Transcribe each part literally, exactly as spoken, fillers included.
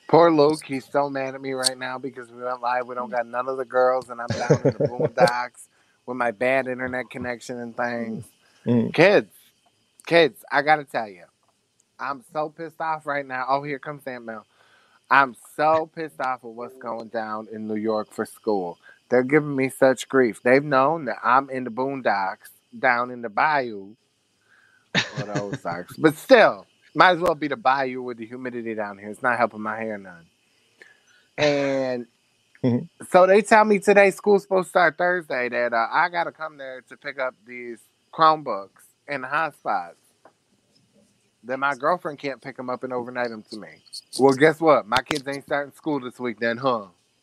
Poor Luke, he's so mad at me right now because we went live. We don't got none of the girls, and I'm down in the boondocks with my bad internet connection and things. Mm. Kids, kids, I gotta tell you, I'm so pissed off right now. Oh, here comes Aunt Mel. I'm so pissed off at what's going down in New York for school. They're giving me such grief. They've known that I'm in the boondocks down in the bayou or the Ozarks, but still, might as well be the bayou with the humidity down here. It's not helping my hair none. And so they tell me today school's supposed to start Thursday that uh, I got to come there to pick up these Chromebooks and the hotspots. Then my girlfriend can't pick them up and overnight them to me. Well, guess what? My kids ain't starting school this week then, huh?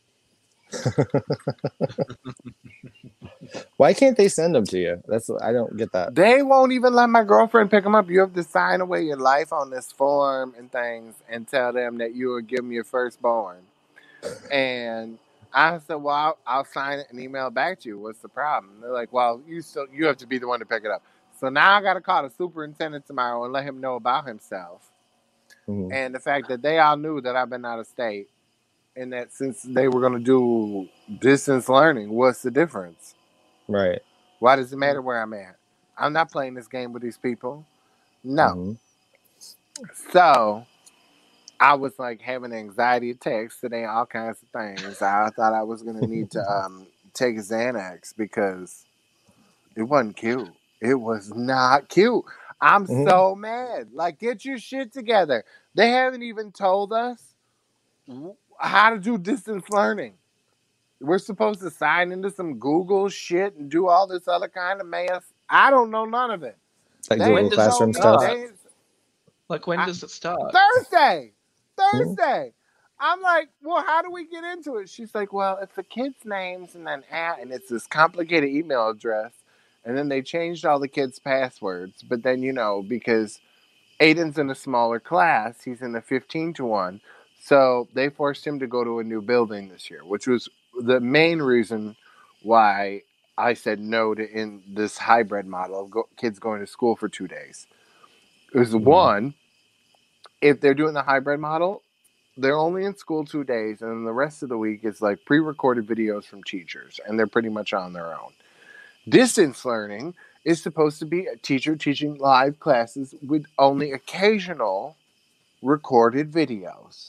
Why can't they send them to you? That's I don't get that. They won't even let my girlfriend pick them up. You have to sign away your life on this form and things and tell them that you will give them your firstborn. And I said, well, I'll, I'll sign it and email it back to you. What's the problem? They're like, well, you still you have to be the one to pick it up. So now I got to call the superintendent tomorrow and let him know about himself. Mm-hmm. And the fact that they all knew that I've been out of state and that since they were going to do distance learning, what's the difference? Right. Why does it matter where I'm at? I'm not playing this game with these people. No. Mm-hmm. So I was like having anxiety attacks today, all kinds of things. I thought I was going to need to um, take a Xanax because it wasn't cute. It was not cute. I'm Mhm. so mad. Like, get your shit together. They haven't even told us w- how to do distance learning. We're supposed to sign into some Google shit and do all this other kind of mess. I don't know none of it. Like They Google ain't Classroom told me. stuff. They, Like, when I- does it start? Thursday. Thursday. I'm like, well, how do we get into it? She's like, well, it's the kids' names and then at, and it's this complicated email address. And then they changed all the kids' passwords. But then, you know, because Aiden's in a smaller class, he's in the fifteen to one. So they forced him to go to a new building this year, which was the main reason why I said no to in this hybrid model of go, kids going to school for two days. It was Mhm. one, if they're doing the hybrid model, they're only in school two days, and then the rest of the week is like pre-recorded videos from teachers, and they're pretty much on their own. Distance learning is supposed to be a teacher teaching live classes with only occasional recorded videos.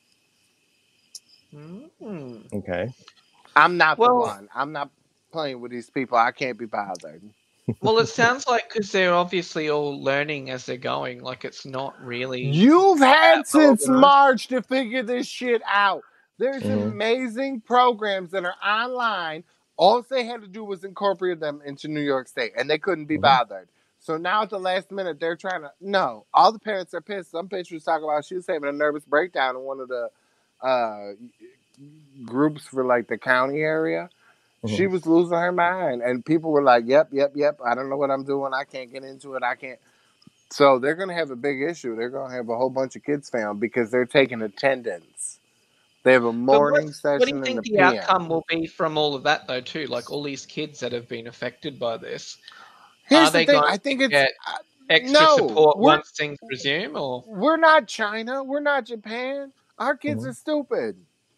Mm. Okay. I'm not Well- the one. I'm not playing with these people. I can't be bothered. Well, it sounds like because they're obviously all learning as they're going. Like, it's not really. You've had that well since organized. March to figure this shit out. There's Mhm. amazing programs that are online. All they had to do was incorporate them into New York State, and they couldn't be Mhm. bothered. So now at the last minute, they're trying to. No, all the parents are pissed. Some bitch was talking about she was having a nervous breakdown in one of the uh, groups for like the county area. She Mhm. was losing her mind, and people were like, "Yep, yep, yep. I don't know what I'm doing. I can't get into it. I can't." So they're going to have a big issue. They're going to have a whole bunch of kids found because they're taking attendance. They have a But morning what, session what do you and think a the P M. outcome will be from all of that, though? Too, like all these kids that have been affected by this, Here's are the they thing. going I think to it's get uh, extra no. support We're once things resume, or we're not China. We're not Japan. Our kids Mhm. are stupid.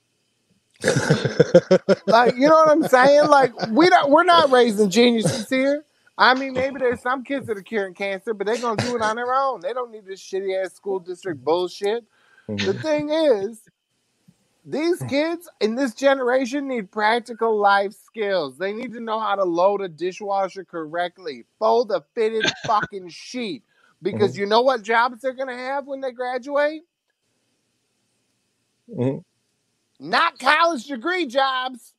Like, you know what I'm saying? Like, we don't. We're not raising geniuses here. I mean, maybe there's some kids that are curing cancer, but they're gonna do it on their own. They don't need this shitty ass school district bullshit. The Mhm. thing is, these kids in this generation need practical life skills. They need to know how to load a dishwasher correctly, fold a fitted fucking sheet. Because Mhm. you know what jobs they're gonna have when they graduate? Mhm. Not college degree jobs.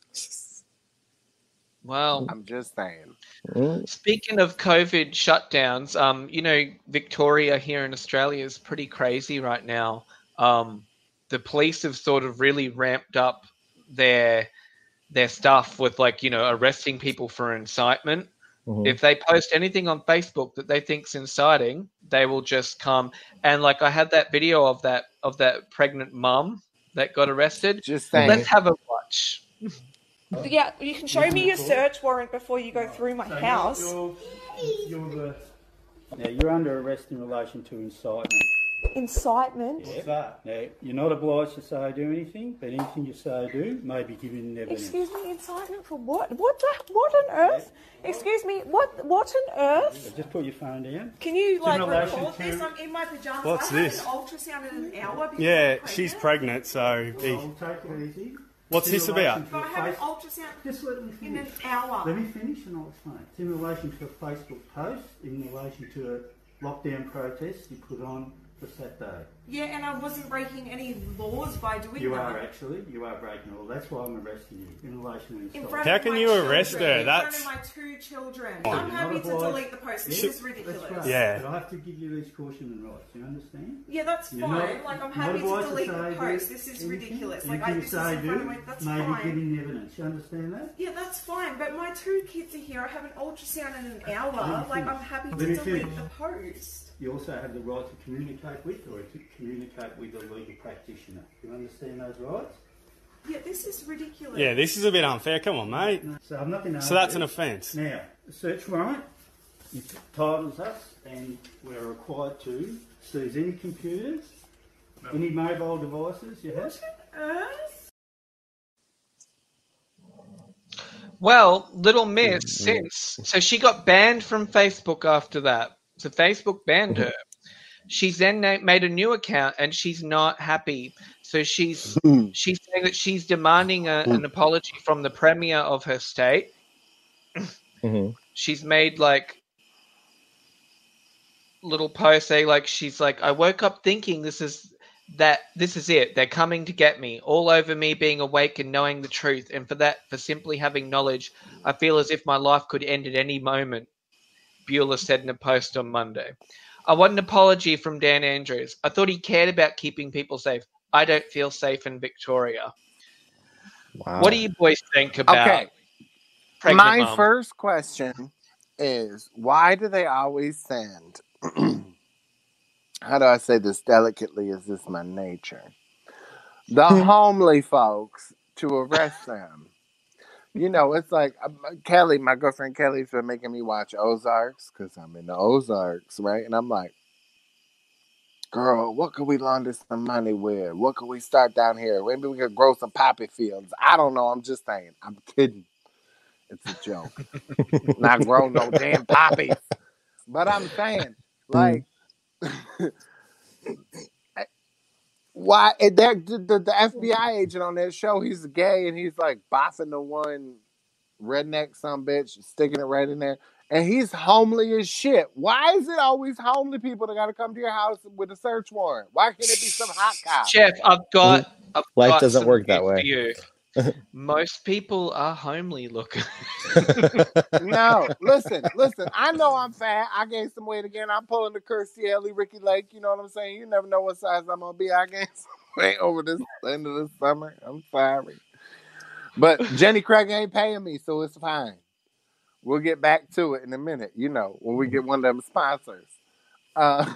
well. I'm just saying. Mhm. Speaking of COVID shutdowns, um, you know, Victoria here in Australia is pretty crazy right now. Um, the police have sort of really ramped up their their stuff with, like, you know, arresting people for incitement. Mhm. If they post anything on Facebook that they think's inciting, they will just come and, like, I had that video of that of that pregnant mum that got arrested. Just saying. Let's have a watch. Yeah, you can show me your search warrant before you go through my house. You're, you're, you're the... Now, you're under arrest in relation to incitement. Incitement. What's that? Now, you're not obliged to say or do anything, but anything you say or do may be given evidence. Excuse me, incitement for what? What the, what on earth? Excuse me, what what on earth? Just put your phone down. Can you like in relation record to- this? I'm in my pajamas. What's I this? Have an ultrasound in an hour. because Yeah, I'm she's pregnant. pregnant, so he- I'll take it easy. what's In this relation about? to But I a have an face- ultrasound Just let me in an finish. hour. Let me finish and I'll explain. It's in relation to a Facebook post in relation to a lockdown protest you put on for Saturday. Yeah, and I wasn't breaking any laws by doing You that. are actually, you are breaking all. That's why I'm arresting you in relation to In this. front How of can my you arrest children, her? In That's- front of my two children. Oh, I'm you're happy not to obliged. delete the post. This Should- is ridiculous. That's right. Yeah. But I have to give you these caution and rights. You understand? Yeah, that's You're fine. not- like, I'm not happy to obliged delete say the do post. This is anything. ridiculous. Like, I, Anything this you is say in front of do my... That's may be fine. giving evidence. You understand that? Yeah, that's fine. But my two kids are here. I have an ultrasound in an hour. Let me Like, finish. I'm happy to Let me delete finish. the post. You also have the right to communicate with or to communicate with a legal practitioner. You understand those rights? Yeah, this is ridiculous. Yeah, this is a bit unfair. Come on, mate. So I'm not going to. So that's an offence. Now, the search warrant entitles us, and we're required to seize any computers, any mobile devices you have. Earth? Well, little miss, since so she got banned from Facebook after that. So Facebook banned her. She's then na- made a new account, and she's not happy. So she's she's saying that she's demanding a, an apology from the premier of her state. hmm She's made like little posts saying like she's like, I woke up thinking this is that this is it. They're coming to get me, all over me being awake and knowing the truth. And for that, for simply having knowledge, I feel as if my life could end at any moment, Bueller said in a post on Monday. I want an apology from Dan Andrews. I thought he cared about keeping people safe. I don't feel safe in Victoria. Wow. What do you boys think about Okay. pregnant My mom? first question is, why do they always send, how do I say this delicately? Is this my nature? The homely folks to arrest them. You know, it's like uh, Kelly, my girlfriend Kelly's been making me watch Ozarks because I'm in the Ozarks, right? And I'm like, girl, what could we launder some money with? What could we start down here? Maybe we could grow some poppy fields. I don't know. I'm just saying. I'm kidding. It's a joke. Not grow no damn poppies. But I'm saying, like, why? And that the, the, the F B I agent on that show, he's gay and he's like boffing the one redneck some bitch, sticking it right in there. And he's homely as shit. Why is it always homely people that got to come to your house with a search warrant? Why can't it be some hot cop? Chef, I've got. I've Life got doesn't some work that news way. for you. Most people are homely looking. No, listen, listen. I know I'm fat. I gained some weight again. I'm pulling the Kirstie Alley, Ricky Lake. You know what I'm saying? You never know what size I'm gonna be. I gained some weight over this end of this summer. I'm sorry, but Jenny Craig ain't paying me, so it's fine. We'll get back to it in a minute. You know, when we get one of them sponsors. Uh,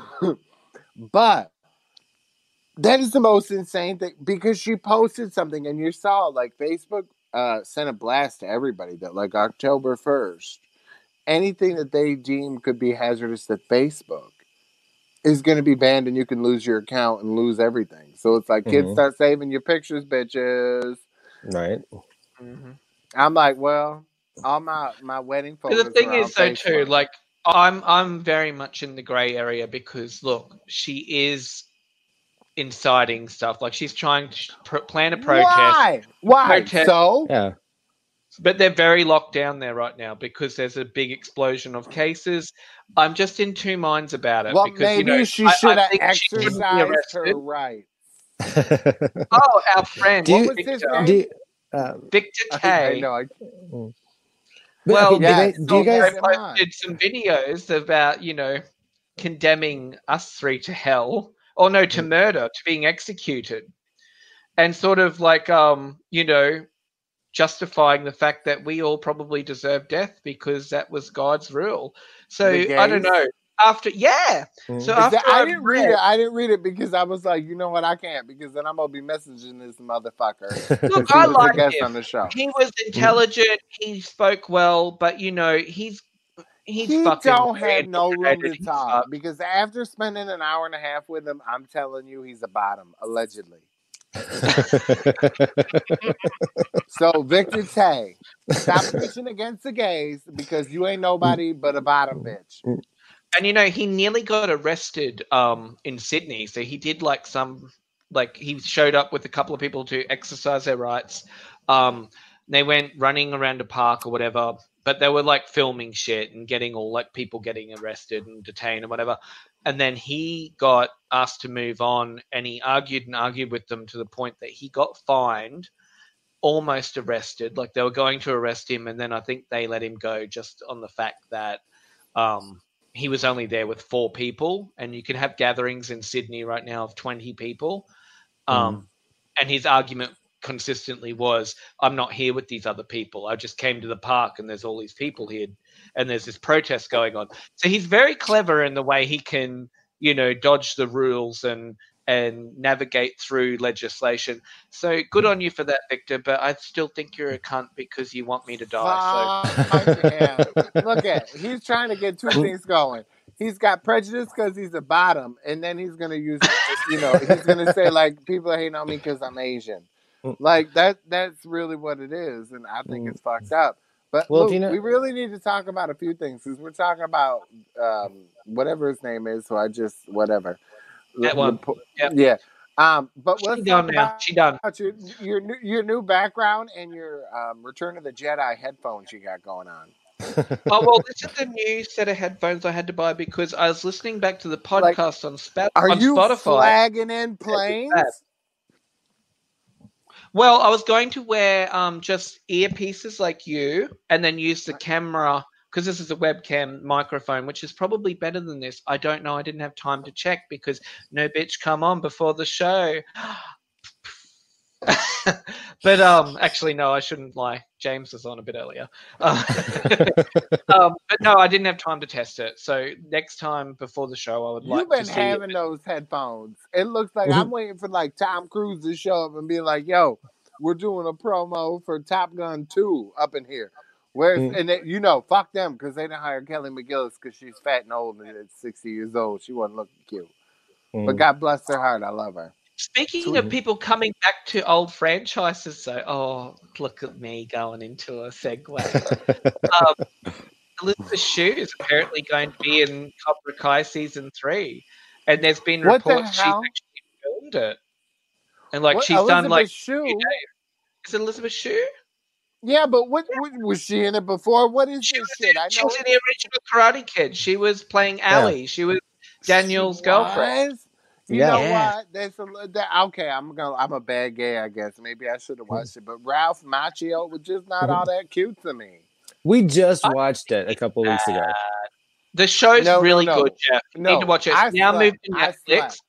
but that is the most insane thing because she posted something and you saw like Facebook uh, sent a blast to everybody that like October first, anything that they deem could be hazardous at Facebook is going to be banned and you can lose your account and lose everything. So it's like, kids Mhm. start saving your pictures, bitches. Right. Mm-hmm. I'm like, well, all my, my wedding But photos the thing are is, on though, too, Facebook. like I'm, I'm very much in the grey area because look, she is inciting stuff. Like she's trying to pr- plan a protest, Why? Why? Protest. So? Yeah. but they're very locked down there right now because there's a big explosion of cases. I'm just in two minds about it Well, because you maybe know she I, should I have think she shouldn't be exercised her arrested. rights. Oh, our friend Do you- What was his Victor, name? Do you, uh, Victor I, I Tay. know. I, but, Well, okay, do, yes. they, do you also guys? Am I? posted some videos about you know condemning us three to hell, or no, to murder, to being executed, and sort of like um you know justifying the fact that we all probably deserve death because that was God's rule. So The I don't gays? know. After yeah, Mhm. so Is after that, I I've didn't read read, it. I didn't read it because I was like, you know what? I can't because then I'm gonna be messaging this motherfucker look, because he I was a like guest him. on the show. He was intelligent. He spoke well, but you know he's he's he fucking don't have weird, no room complicated, to he's talk fucked. because after spending an hour and a half with him, I'm telling you, he's a bottom, allegedly. So Victor Tay, stop preaching against the gays because you ain't nobody but a bottom bitch. And you know, he nearly got arrested um, in Sydney. So he did like some, like he showed up with a couple of people to exercise their rights. Um, they went running around a park or whatever, but they were like filming shit and getting all like people getting arrested and detained and whatever. And then he got asked to move on, and he argued and argued with them to the point that he got fined, almost arrested. Like they were going to arrest him, and then I think they let him go just on the fact that um, he was only there with four people, and you can have gatherings in Sydney right now of twenty people. Um, mm. And his argument consistently was, I'm not here with these other people. I just came to the park and there's all these people here and there's this protest going on. So he's very clever in the way he can, you know, dodge the rules and and navigate through legislation. So good on you for that, Victor, but I still think you're a cunt because you want me to die. So look at, he's trying to get two things going. He's got prejudice because he's a bottom, and then he's going to use, you know, he's going to say, like, people are hating on me because I'm Asian. Like, that that's really what it is, and I think it's fucked up. But, well, Luke, you know, we really need to talk about a few things, because we're talking about um, whatever his name is, so I just, whatever. That one. Yep. Yeah. Um, but She let's done talk now. about She done. your, your, new, your new background and your um, Return of the Jedi headphones you got going on. Oh, well, this is the new set of headphones I had to buy because I was listening back to the podcast like, on, Sp- are on you Spotify. flagging in planes? Well, I was going to wear um, just earpieces like you and then use the camera because this is a webcam microphone, which is probably better than this. I don't know. I didn't have time to check because no bitch come on before the show. But um, actually, no, I shouldn't lie. James was on a bit earlier. Uh, um, but no, I didn't have time to test it. So next time before the show, I would like You've been to see having it. those headphones. It looks like I'm waiting for like Tom Cruise to show up and be like, "Yo, we're doing a promo for Top Gun two up in here." Where's mm. and they, you know, fuck them because they didn't hire Kelly McGillis because she's fat and old and at sixty years old. She wasn't looking cute. Mm. But God bless her heart, I love her. Speaking Sweet. of people coming back to old franchises, so oh, look at me going into a segue. um, Elizabeth Shue is apparently going to be in Cobra Kai season three, and there's been what reports she's actually filmed it, and like what, she's Elizabeth done like Shue? Is it Elizabeth Shue? Yeah, but what, what was she in it before? What is she this was shit? In, I know she was it. in the original Karate Kid. She was playing Allie. Yeah. She was Daniel's she girlfriend. Was? You yeah. know what? That's a, that, okay. I'm gonna. I'm a bad gay, I guess. Maybe I should have watched it. But Ralph Macchio was just not all that cute to me. We just watched it a couple weeks ago. The show's no, really no, no. good, Jeff. You no, need to watch it. I It's now slept. moved to Netflix.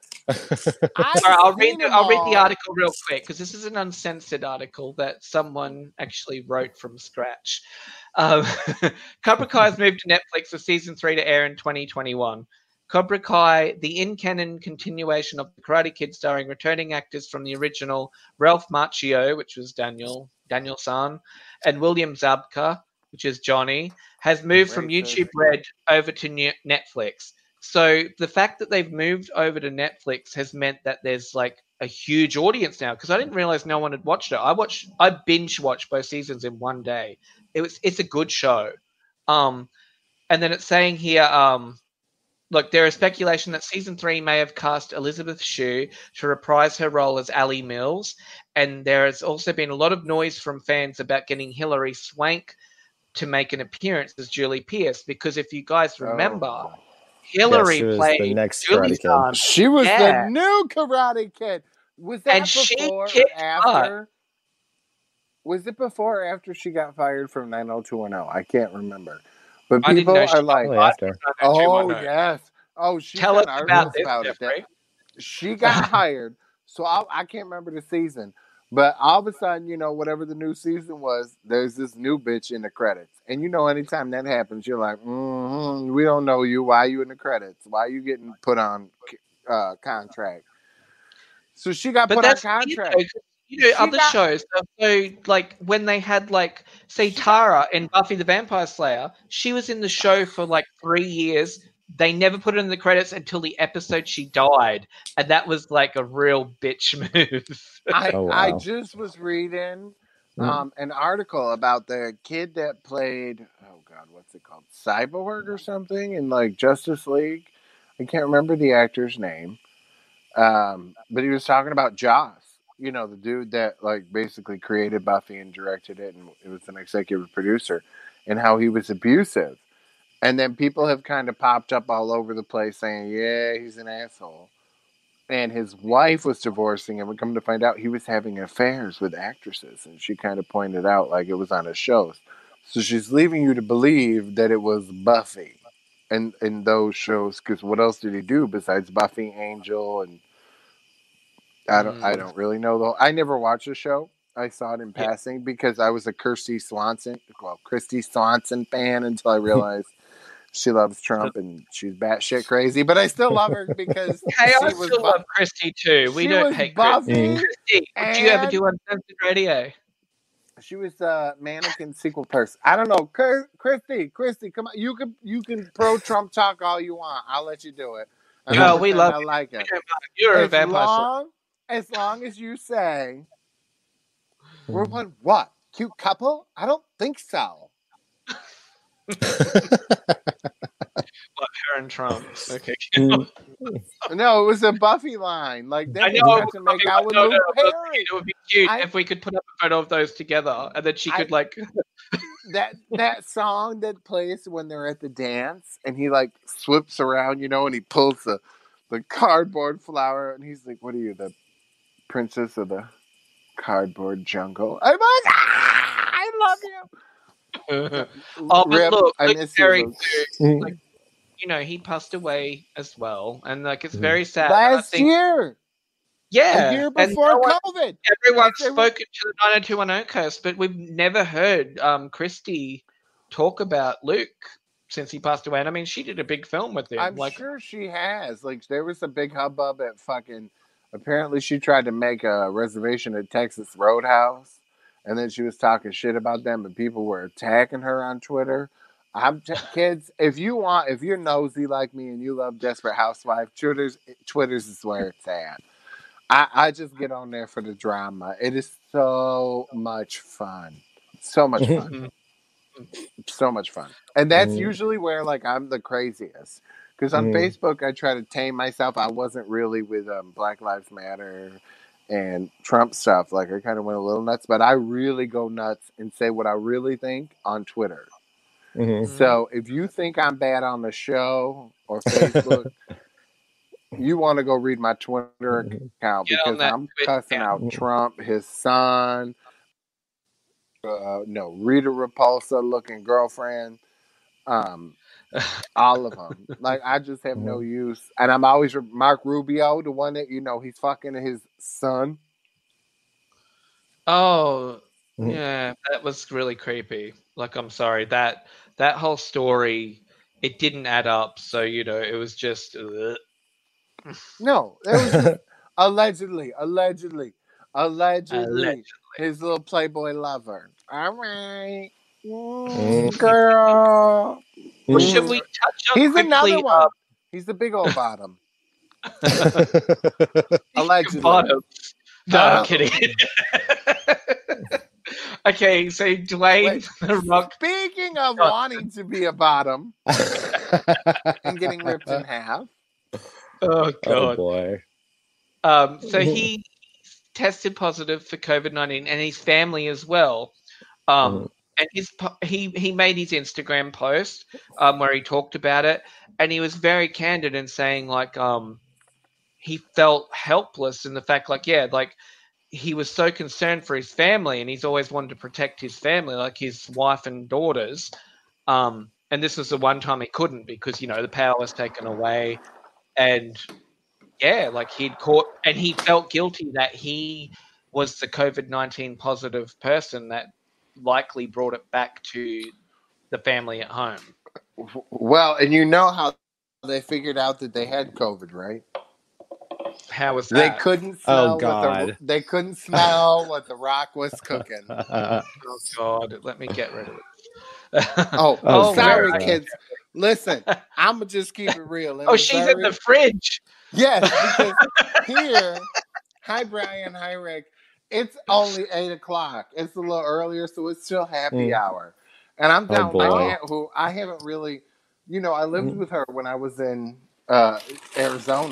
All right, I'll read. The, I'll read the article real quick because this is an uncensored article that someone actually wrote from scratch. Um, Cobra Kai has moved to Netflix for season three to air in twenty twenty-one. Cobra Kai, the in-canon continuation of the Karate Kid, starring returning actors from the original, Ralph Macchio, which was Daniel Daniel San, and William Zabka, which is Johnny, has moved from YouTube Red over to Netflix. So the fact that they've moved over to Netflix has meant that there's like a huge audience now because I didn't realize no one had watched it. I watched, I binge watched both seasons in one day. It was, it's a good show. Um, and then it's saying here, um, look, there is speculation that season three may have cast Elizabeth Shue to reprise her role as Allie Mills, and there has also been a lot of noise from fans about getting Hilary Swank to make an appearance as Julie Pierce because if you guys remember. Oh. Hillary yeah, played the next Julie's Karate Kid. She was yeah. the new Karate Kid. Was that and before she or after? Butt. Was it before or after she got fired from nine oh two one oh? I can't remember. But people are like, after. oh, yes. Oh, she Tell us about this, about it. That she got hired. So I, I can't remember the season. But all of a sudden, you know, whatever the new season was, there's this new bitch in the credits. And you know, anytime that happens, you're like, mm-hmm, we don't know you. Why are you in the credits? Why are you getting put on uh, contract? So she got but put that's on contract. Weird, you know, She other got- shows. So, like when they had, like, say, Tara in Buffy the Vampire Slayer, she was in the show for like three years. They never put it in the credits until the episode she died, and that was like a real bitch move. I Oh, I wow. just was reading Mhm. um an article about the kid that played, oh god, what's it called? Cyborg or something in like Justice League. I can't remember the actor's name. Um, but he was talking about Joss, you know, the dude that like basically created Buffy and directed it, and it was an executive producer, and how he was abusive. And then people have kind of popped up all over the place saying, yeah, he's an asshole. And his wife was divorcing him, and come to find out he was having affairs with actresses. And she kind of pointed out like it was on his shows. So she's leaving you to believe that it was Buffy and in those shows, because what else did he do besides Buffy, Angel, and I don't I Mm. don't really know though. I never watched the show. I saw it in Yeah. passing because I was a Kirsty Swanson, well, Christy Swanson fan until I realized she loves Trump and she's batshit crazy. But I still love her because Hey, I she was still Bu- love Christy too. We she don't was hate Buffy, Christy. Mm. Christy, what do you ever and do on Uncensored Radio? she was a mannequin sequel person. I don't know, Chr- Christy, Christy, come on, you can you can pro Trump talk all you want. I'll let you do it. And No, I'll we pretend love I you. like We it. don't mind. You're a As vampire. slayer. long as long as you say we're one what cute couple. I don't think so. Like her and Trump. Okay. Mm. No, it was a Buffy line. Like I them know bitches it got was to make Buffy, out but with no, Luke no, but Perry. it would be cute I- if we could put up a photo of those together, and then she I- could like. that that song that plays when they're at the dance and he like swips around, you know, and he pulls the the cardboard flower and he's like, "What are you, the princess of the cardboard jungle?" I'm like, ah, I love you. Oh, but Rip, look, I Luke miss Perry, you. Mm. like, you know, he passed away as well, and like it's Mhm. very sad. and I Last think, year, yeah, a year and before no one, COVID. everyone's They were- spoken to the nine oh two one oh cast, but we've never heard um, Christy talk about Luke since he passed away. And I mean, she did a big film with him. I'm like, sure she has. Like, there was a big hubbub at fucking. Apparently, she tried to make a reservation at Texas Roadhouse, and then she was talking shit about them, and people were attacking her on Twitter. I'm t- kids. If you want, if you're nosy like me and you love Desperate Housewife, Twitter's Twitter's is where it's at. I, I just get on there for the drama. It is so much fun. So much fun. So much fun. And that's Mhm. usually where like I'm the craziest. Because on Mhm. Facebook I try to tame myself. I wasn't really with um, Black Lives Matter and Trump stuff. Like I kind of went a little nuts, but I really go nuts and say what I really think on Twitter. Mhm. So if you think I'm bad on the show or Facebook, you want to go read my Twitter Mhm. account Get on because that I'm Twitter cussing account. out Trump, his son, uh, no, Rita Repulsa looking girlfriend, um, all of them. Like I just have no use, and I'm always Mark Rubio, the one that you know he's fucking his son. Oh, Mhm. yeah, that was really creepy. Like, I'm sorry that that whole story, it didn't add up. So you know, it was just. ugh. No, it was just allegedly, allegedly, allegedly, Allegedly. his little Playboy lover. All right, Mm, Mm. girl. Well, Mm. should we touch on He's quickly? another one. uh, He's the big old bottom. Speaking Allegedly. of bottoms. No, Uh, I'm kidding. Okay, so Dwayne Wait. the Rock. Speaking of God. wanting to be a bottom and getting ripped in half, Oh Oh God. boy. Um, so he tested positive for COVID nineteen, and his family as well. Um, Mhm. and his po- he he made his Instagram post um, where he talked about it, and he was very candid in saying like um, he felt helpless in the fact like yeah like he was so concerned for his family, and he's always wanted to protect his family, like his wife and daughters. Um, and this was the one time he couldn't because you know the power was taken away, and yeah, like he'd caught, and he felt guilty that he was the COVID nineteen positive person that likely brought it back to the family at home. well, and you know how they figured out that they had COVID, right? How was They that? couldn't Oh, smell what the God. they couldn't smell what the Rock was cooking. Oh God, let me get rid of it. Oh, Oh, sorry, God. kids. Listen, I'ma just keep it real. In Oh, she's in the Missouri, fridge. yes, because here, hi Brian, hi Rick. It's only eight o'clock. It's a little earlier, so it's still happy Mm. hour. And I'm Oh, down with my boy. aunt, who I haven't really, you know, I lived Mm. with her when I was in uh, Arizona.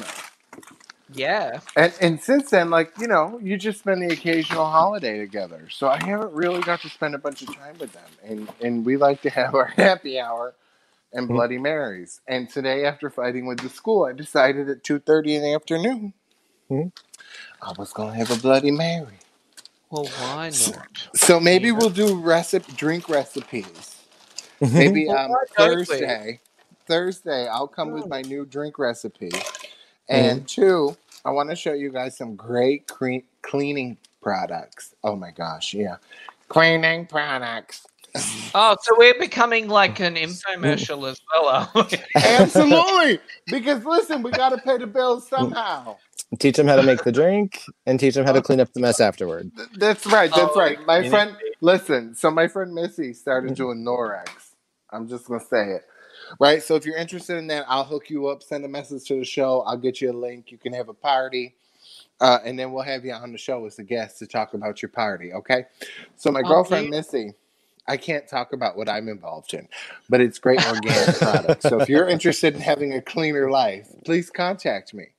Yeah. And and since then, like, you know, you just spend the occasional holiday together. So I haven't really got to spend a bunch of time with them. And and we like to have our happy hour and Bloody Marys. And today, after fighting with the school, I decided at two thirty in the afternoon Mhm. I was going to have a Bloody Mary. Well, why not? So maybe Yeah. we'll do recipe drink recipes. Maybe Well, um why don't we? Thursday. Thursday, I'll come with my new drink recipe. Mm-hmm. And two, I want to show you guys some great cre- cleaning products. Oh my gosh, yeah. Cleaning products. Oh, so we're becoming like an infomercial as well, are we? Absolutely. Because listen, we got to pay the bills somehow. Teach them how to make the drink and teach them how to clean up the mess afterward. Th- That's right. That's Oh, right. My You know- friend, listen. So my friend Missy started doing Norex. I'm just gonna say it, right? So if you're interested in that, I'll hook you up. Send a message to the show. I'll get you a link. You can have a party, uh, and then we'll have you on the show as a guest to talk about your party. Okay? So my Oh, girlfriend yeah. Missy, I can't talk about what I'm involved in, but it's great organic products. So if you're interested in having a cleaner life, please contact me.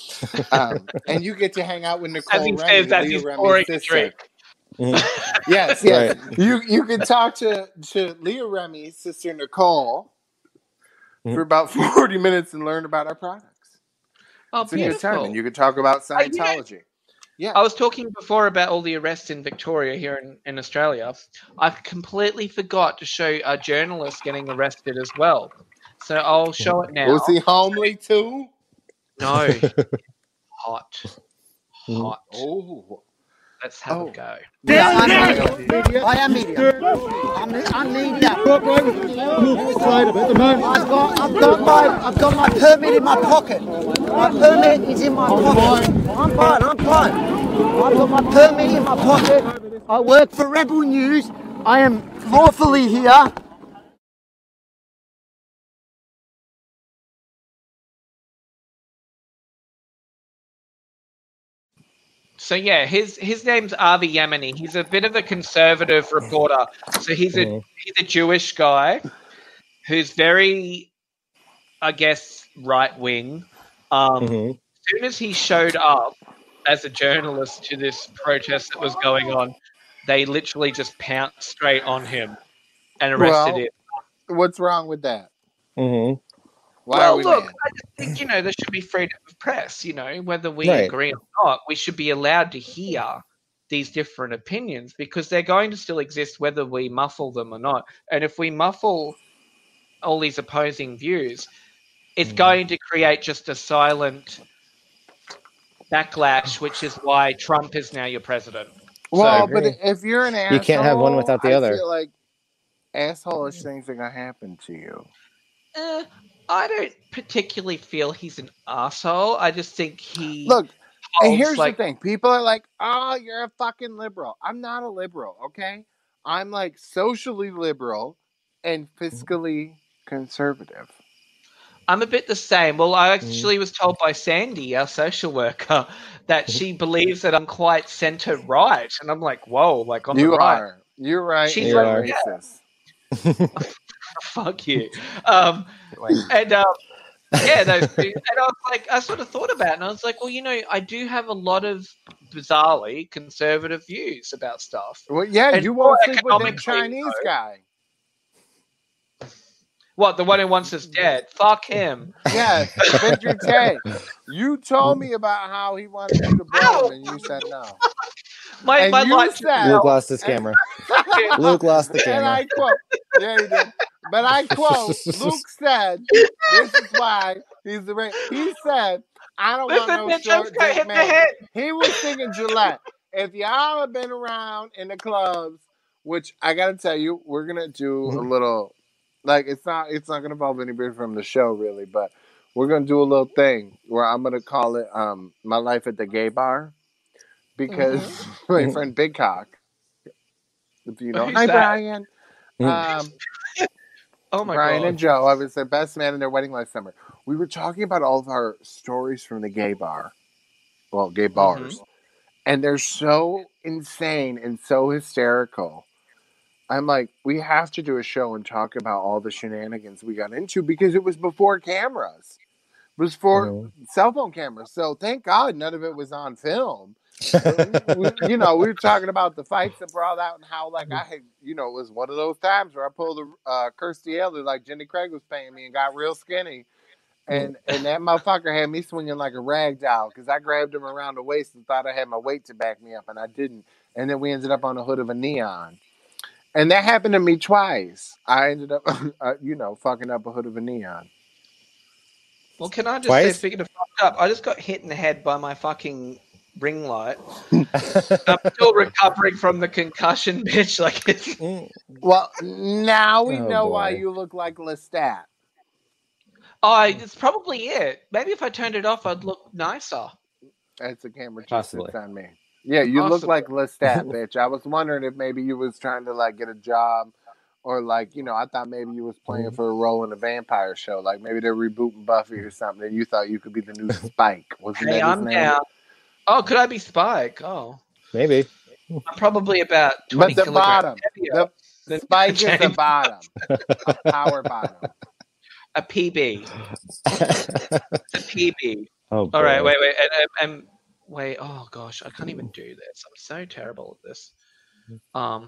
Um, and you get to hang out with As Nicole he Remy, says, as Leah he's Remy's pouring a sister. drink. Mhm. Yes, yes. Right. You you can talk to, to Leah Remy's sister Nicole Mhm. for about forty minutes and learn about our products. Oh, It's a good time, beautiful. and you can talk about Oh, you know, Scientology. Yeah. I was talking before about all the arrests in Victoria here in, in Australia. I completely forgot to show a journalist getting arrested as well. So I'll show it now. Was he homely too? No. Hot. Mhm. Hot. Oh. Let's have Oh. a go. Yeah, I'm media. I am media. I'm, I'm media. I've got, I've got my, I've got my permit in my pocket. My permit is in my pocket. I'm fine. I'm fine. I've got my permit in my pocket. I work for Rebel News. I am lawfully here. So yeah, his his name's Avi Yemeni. He's a bit of a conservative reporter. So he's a Mhm. he's a Jewish guy who's very, I guess, right wing. Um, Mhm. As soon as he showed up as a journalist to this protest that was going on, they literally just pounced straight on him and arrested Well, him. what's wrong with that? Mhm. Why well, are we look, mad? I just think, you know, there should be freedom of press, you know, whether we Right. agree or not, we should be allowed to hear these different opinions because they're going to still exist whether we muffle them or not. And if we muffle all these opposing views, it's going to create just a silent backlash, which is why Trump is now your president. Well, So- but if you're an asshole, You can't have one without the I other. feel like asshole-ish things are gonna happen to you. Eh, I don't particularly feel he's an asshole. I just think he Look, and holds, here's like, the thing: people are like, "Oh, you're a fucking liberal." I'm not a liberal, okay? I'm like socially liberal and fiscally conservative. I'm a bit the same. Well, I actually was told by Sandy, our social worker, that she believes that I'm quite centre right, and I'm like, whoa, like on You the right. are. You're right. She's and you're like, racist. Fuck you. Um, and um, yeah, those two, and I was like, I sort of thought about it, and I was like, well, you know, I do have a lot of bizarrely conservative views about stuff. Well, yeah, And you more won't sleep with that economically, Chinese though. guy. What, the one who wants us dead? Fuck him. Yeah, Spencer Tay. You told me about how he wanted you to blow him, and you said no. My And my you life. said- Luke lost his and- camera. Luke lost the And camera. I quote, yeah, he did. But I quote, Luke said, "This is why he's the right." He said, "I don't Listen, want no bitch, I'm short gonna dick hit the man." head. He was singing Gillette. If y'all have been around in the clubs, which I gotta tell you, we're gonna do a little, like it's not, it's not gonna involve anybody from the show really, but we're gonna do a little thing where I'm gonna call it um my life at the gay bar because Mm-hmm. my friend Big Cock, if you know, Who's hi that? Brian, um, Oh my Brian god. and Joe. I was their best man in their wedding last summer. We were talking about all of our stories from the gay bar, well, gay bars, Mhm. and they're so insane and so hysterical. I'm like, we have to do a show and talk about all the shenanigans we got into because it was before cameras. It was for Mhm. cell phone cameras. So thank God none of it was on film. But we, you know, we were talking about the fights that brought out and how, like, I had, you know, it was one of those times where I pulled a uh, Kirstie Alley like Jenny Craig was paying me and got real skinny. And and that motherfucker had me swinging like a rag doll because I grabbed him around the waist and thought I had my weight to back me up, and I didn't. And then we ended up on the hood of a Neon. And that happened to me twice. I ended up, uh, you know, fucking up a hood of a Neon. Well, can I just Twice? say, speaking of fucked up, I just got hit in the head by my fucking ring light. I'm still recovering from the concussion, bitch. Like, it's... Well, now we Oh, know why boy. you look like Lestat. oh, it's probably it. Maybe if I turned it off, I'd look nicer. That's the camera just Possibly. sits on me. Yeah, you look Possibly. like Lestat, bitch. I was wondering if maybe you was trying to like get a job, or like, you know, I thought maybe you was playing for a role in a vampire show. Like maybe they're rebooting Buffy or something, and you thought you could be the new Spike. Wasn't Hey, that his I'm name? down. Oh, could I be Spike? Oh, Maybe. I'm probably about twenty But the kilograms bottom, heavier the than Spike is the James. bottom, a power bottom. A P B. A P B. Oh, boy. All right, wait, wait, and, and, and wait. Oh gosh, I can't even do this. I'm so terrible at this. Um.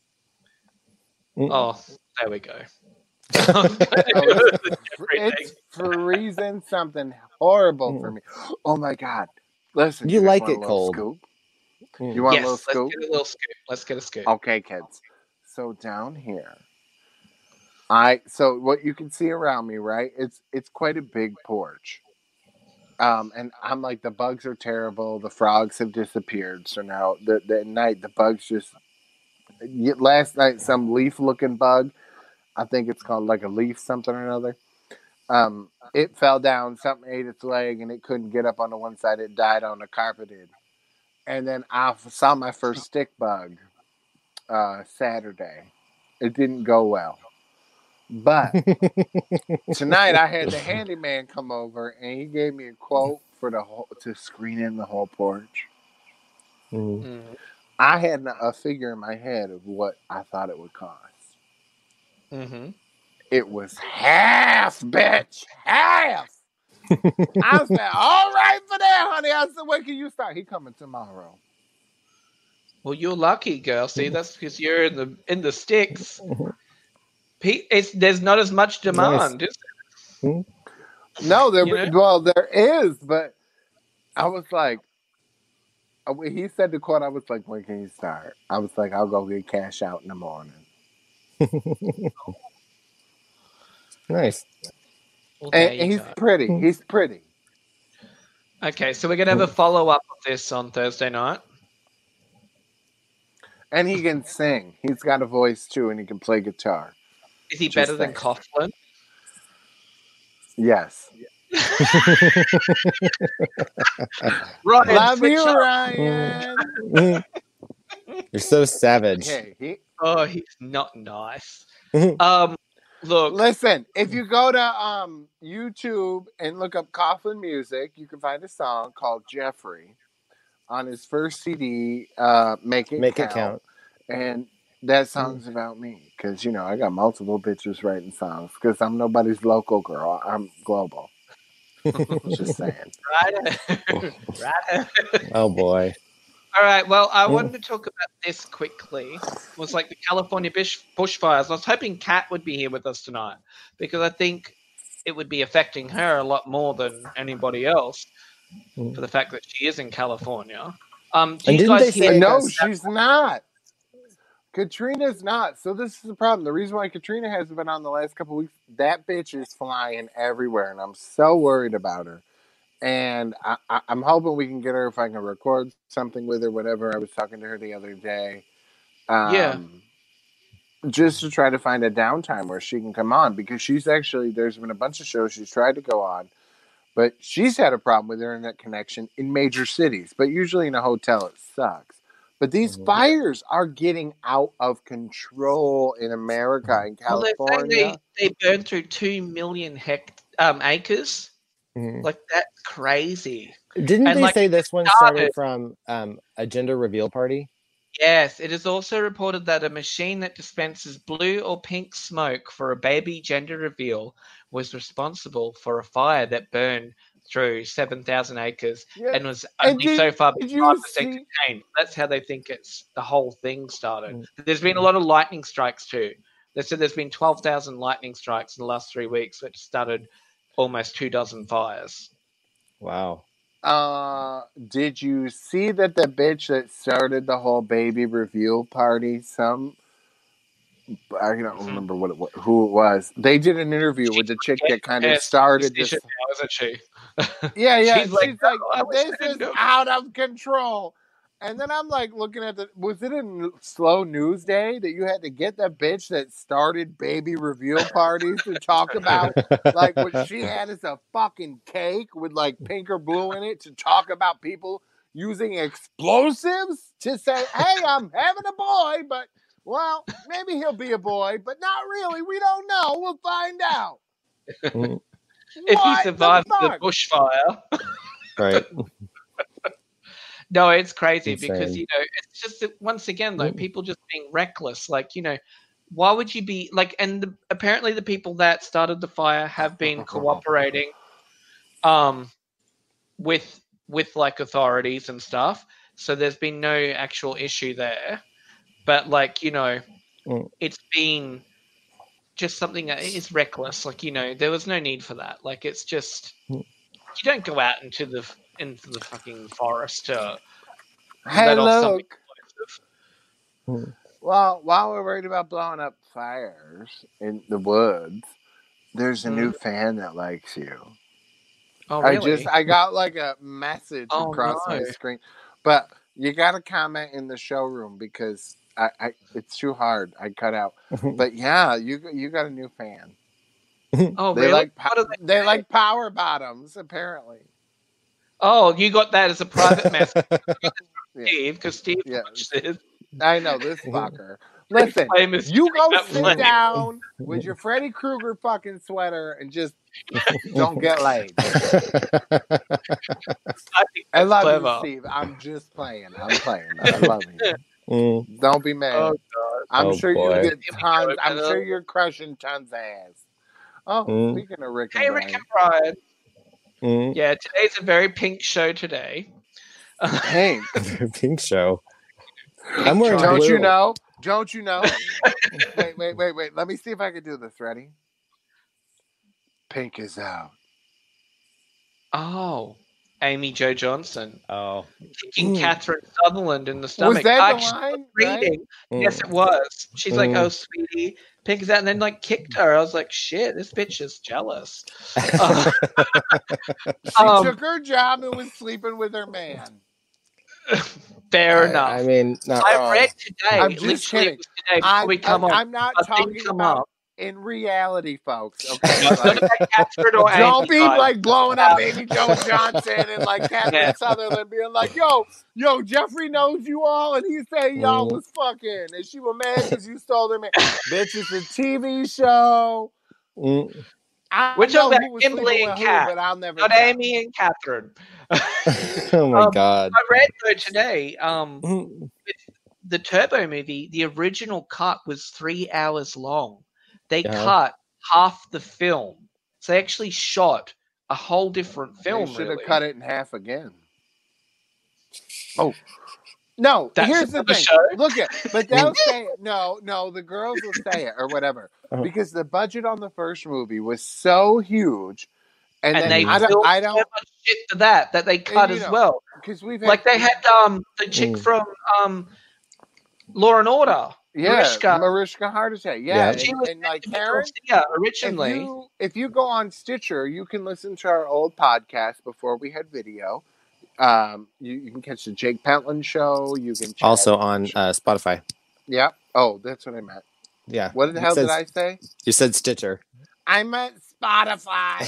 Oh, there we go. Oh, it's, it's freezing something horrible for me. Oh my god! Listen, You guys like want a it little cold. Scoop? You want yes, a little let's scoop? get a little scoop. Let's get a scoop. Okay, kids. So down here, I so what you can see around me, right? It's it's quite a big porch. Um, and I'm like, the bugs are terrible. The frogs have disappeared. So now, the, the at night, the bugs just. Last night, some leaf-looking bug. I think it's called like a leaf something or another. Um, it fell down. Something ate its leg, and it couldn't get up on the one side. It died on the carpeted. And then I saw my first stick bug uh, Saturday. It didn't go well. But tonight I had the handyman come over, and he gave me a quote for the whole, to screen in the whole porch. Mm. Mm. I had a figure in my head of what I thought it would cost. Mm-hmm. It was half, bitch, half. I said, all right for that, honey. I said, when can you start? He coming tomorrow. Well, you're lucky, girl. See, that's because you're in the in the sticks. Pe- It's there's not as much demand, is there? No, there. You know? Well, there is, but I was like, when he said the quote, I was like, when can you start? I was like, I'll go get cash out in the morning. Nice. Well, there And, you and he's go. pretty. He's pretty. Okay, so we're gonna have a follow up of this on Thursday night. And he can sing. He's got a voice too, and he can play guitar. Is he Just better than saying. Coughlin? Yes. Ryan, Love switch you, up. Ryan. You're so savage. Okay. He, Oh, he's not nice. Um, look, listen, if you go to um, YouTube and look up Coughlin Music, you can find a song called Jeffrey on his first C D, uh, Make It Make Count. it count. And that song's about me because, you know, I got multiple bitches writing songs because I'm nobody's local girl. I'm global. Just saying. right, right. Oh, boy. All right. Well, I wanted to talk about this quickly. It was like the California bush bushfires. I was hoping Kat would be here with us tonight because I think it would be affecting her a lot more than anybody else for the fact that she is in California. Um, do And you didn't guys they hear? say- No, that's- she's not. Katrina's not. So this is the problem. The reason why Katrina hasn't been on the last couple of weeks, that bitch is flying everywhere, and I'm so worried about her. And I, I, I'm hoping we can get her if I can record something with her, whatever. I was talking to her the other day. Um, Yeah. Just to try to find a downtime where she can come on because she's actually, there's been a bunch of shows she's tried to go on. But she's had a problem with her internet connection in major cities. But usually in a hotel, it sucks. But these Mm-hmm. fires are getting out of control in America, in Well, they're saying California. they, they burned through two million hect um, acres. Mhm. Like, that's crazy. Didn't And, they like, say it this one started- started from um, a gender reveal party? Yes, it is also reported that a machine that dispenses blue or pink smoke for a baby gender reveal was responsible for a fire that burned through seven thousand acres Yeah. and was And only did- so far did being you five percent see- contained. That's how they think it's the whole thing started. Mm. There's been a lot of lightning strikes too. They said there's been twelve thousand lightning strikes in the last three weeks, which started almost two dozen fires. Wow. Uh, did you see that the bitch that started the whole baby reveal party? Some I don't Mhm. remember what it was, who it was. They did an interview with the chick that kind of Yes, started this. decision now, isn't she? Yeah, yeah. She's She's like, like, "Oh, I wish I this didn't is do it." out of control. And then I'm like looking at the. Was it a slow news day that you had to get the bitch that started baby reveal parties to talk about like what she had as a fucking cake with like pink or blue in it to talk about people using explosives to say, hey, I'm having a boy, but well, maybe he'll be a boy, but not really. We don't know. We'll find out. Mm, If What he the survives the, fuck? bushfire. right. No, it's crazy because, Insane. you know, it's just that once again, though, Mm. people just being reckless. Like, you know, why would you be like, and the, apparently the people that started the fire have been cooperating um, with, with like authorities and stuff. So there's been no actual issue there. But like, you know, Mm. it's been just something that is reckless. Like, you know, there was no need for that. Like, it's just, Mm. you don't go out into the into the fucking forest to Hey, let off something look. explosive. Well, while we're worried about blowing up fires in the woods, there's a new fan that likes you. Oh, really? I just I got like a message Oh, across my no. screen, but you got to comment in the showroom because I, I it's too hard. I cut out. But yeah, you you got a new fan. oh, They really? like po- What are they they saying? like power bottoms apparently. Oh, you got that as a private message, Yeah. Steve, because Steve Yeah. watched this. I know this fucker. Listen, Famous you go about sit flame. down with your Freddy Krueger fucking sweater and just don't get laid. I think I that's love clever. you, Steve. I'm just playing. I'm playing. I love you. Mm. Don't be mad. Oh, God. I'm Oh, sure boy. you get Here we tons. go, I'm Heather. sure you're crushing tons of ass. Oh, Mm. speaking of Rick and Hey, Brian, Rick and Brian. Mm. Yeah, today's a very pink show today. Hank, Pink show. I'm wearing don't blue. you know? Don't you know? wait, wait, wait, wait. Let me see if I can do this. Ready? Pink is out. Oh, Amy Jo Johnson. Oh. Kicking Mm. Catherine Sutherland in the stomach. Was that I the actually line? was reading. Mm. Yes, it was. She's like, Mm. "Oh, sweetie, pink is out," and then like kicked her. I was like, "Shit, this bitch is jealous." Uh, She Um, took her job and was sleeping with her man. fair I, enough. I mean, not I wrong. read today. I'm just literally, kidding. it was today before I, we come I, on. I'm not a thing talking come about up. in reality, folks. Okay, No, it's like, not about Catherine or don't Amy, be guys. like blowing up Amy Jo Johnson and like Catherine Yeah. Sutherland being like, "Yo, yo, Jeffrey knows you all, and he said y'all Mm. was fucking, and she was mad because you stole their man." Bitch, it's a T V show. Mm. I We're know talking about who was Kimberly sleeping and with who, Kat, but I'll never Not tell. Amy and Catherine. Oh my Um, god. I read though today. Um, Mm. the Turbo movie, the original cut was three hours long. They Yeah. cut half the film. So they actually shot a whole different They film. should Really. have cut it in half again. Oh. No, That's here's the another thing. show? Look at, but they'll say it. No, no, the girls will say it or whatever Uh-huh. because the budget on the first movie was so huge, and, And then they I don't, filmed I so don't, much shit for that that they cut you as know, well. because we've had, Like they had um the chick Mm. from um Law and Order, yeah, Mariska. Mariska Hargitay, yeah, Yeah. and, She was and like meant to be Karen. Garcia If originally. you if you go on Stitcher, you can listen to our old podcast before we had video. Um, you, you can catch the Jake Pentland show. You can chat. Also on uh, Spotify. Yeah. Oh, that's what I meant. Yeah. What the You hell said- did I say? You said Stitcher. I meant Spotify.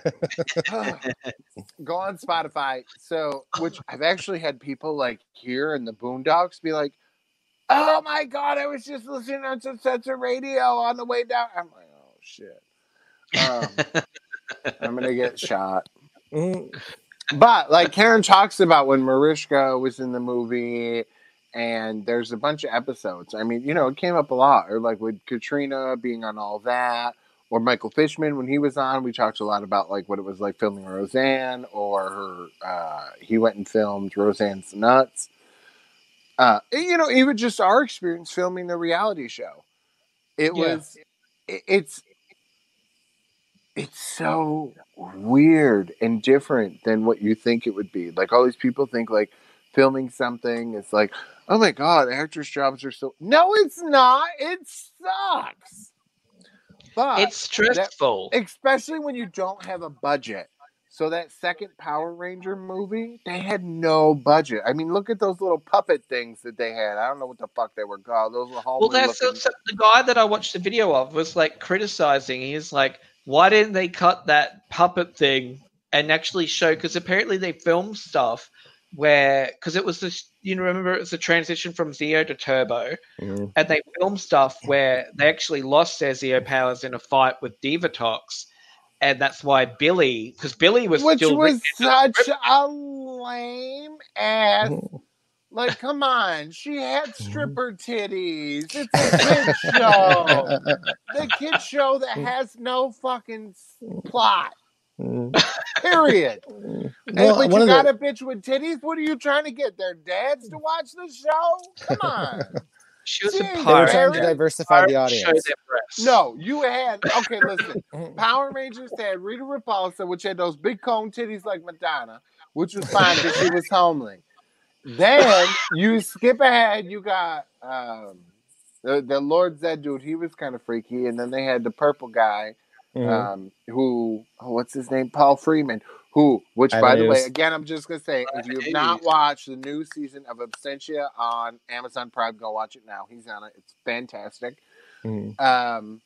Go on Spotify. So, which I've actually had people like here in the Boondocks be like, "Oh my god, I was just listening on Sunset Radio on the way down." I'm like, "Oh shit, um, I'm gonna get shot." But like Karen talks about when Mariska was in the movie, and there's a bunch of episodes. I mean, you know, it came up a lot, or like with Katrina being on all that. Or Michael Fishman, when he was on, we talked a lot about like what it was like filming Roseanne, or her, uh, he went and filmed Roseanne's Nuts. Uh, you know, even just our experience filming the reality show. It Yeah. was, it, it's, it's so weird and different than what you think it would be. Like all these people think like filming something is like, oh my God, actors' jobs are so, no, it's not. It sucks. But It's stressful. that, especially when you don't have a budget. So that second Power Ranger movie, they had no budget. I mean, look at those little puppet things that they had. I don't know what the fuck they were called. Those were Well, that's, looking... that's the guy that I watched the video of was like criticizing. He's like, why didn't they cut that puppet thing and actually show? Because apparently they filmed stuff where, because it was this, you know, remember it was the transition from Zeo to Turbo, Mm. and they filmed stuff where they actually lost their Zeo powers in a fight with Divatox, and that's why Billy, because Billy was Which still was written such a lame ass. Like, come on. She had stripper titties. It's a kid show. The kid show that has no fucking plot. Period. Well, Hey, but one you of got the- a bitch with titties? What are you trying to get their dads to watch the show? Come on. She was a Jeez, They were pirate. trying to Aaron? diversify the Pirates show audience. their breasts. No, you had, okay, listen. Power Rangers had Rita Repulsa, which had those big cone titties like Madonna, which was fine because she was homely. Then you skip ahead, you got um, the, the Lord Zed dude. He was kind of freaky. And then they had the purple guy, Mhm. um, who, oh, what's his name? Paul Freeman, who, which, Ivan by the way, Ooze. again, I'm just going to say, if you have not watched the new season of Absentia on Amazon Prime, go watch it now. He's on it. It's fantastic. Mhm. Um,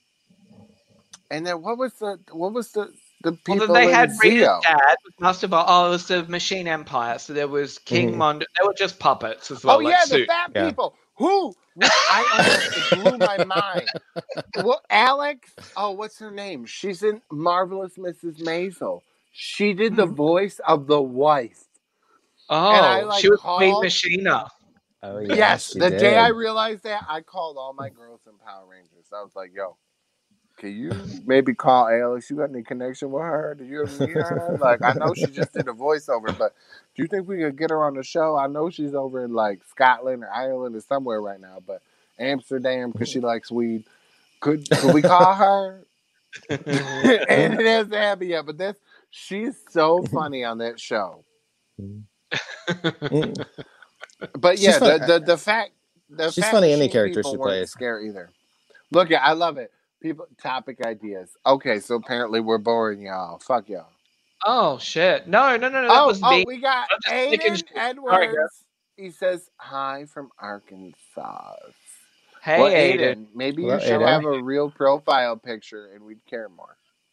and then what was the, what was the, the Well, people then they in had Rita's Zeo? dad, Master Ball. Oh, it was the Machine Empire. So there was King Mhm. Mondo. They were just puppets as well. Oh like yeah, the suit. fat Yeah. people. Who? Which I almost it blew my mind. Well, Alex. Oh, what's her name? She's in Marvelous Missus Maisel. She did the voice of the wife. Oh, And I, like, she was Queen called- Machina. Oh, yeah, Yes, she the did. day I realized that, I called all my girls in Power Rangers. I was like, "Yo, can you maybe call Alex? You got any connection with her? Did you ever meet her? Like, I know she just did a voiceover, but do you think we could get her on the show? I know she's over in like Scotland or Ireland or somewhere right now, but Amsterdam because she likes weed. Could could we call her?" And it hasn't happened yet, but this she's so funny on that show. Mm. But She's yeah, fun- the, the the fact the She's fact funny any machine character people she weren't plays. scary either. Look, yeah, I love it. People topic ideas. Okay, so apparently we're boring y'all. Fuck y'all. Oh shit! No, no, no, no. That Oh, was oh, me. we got I'm just thinking Aiden shit. Edwards. Sorry, guys. He says hi from Arkansas. Hey, Well, Aiden. Aiden, maybe Hello, you should Aiden. have a real profile picture, and we'd care more.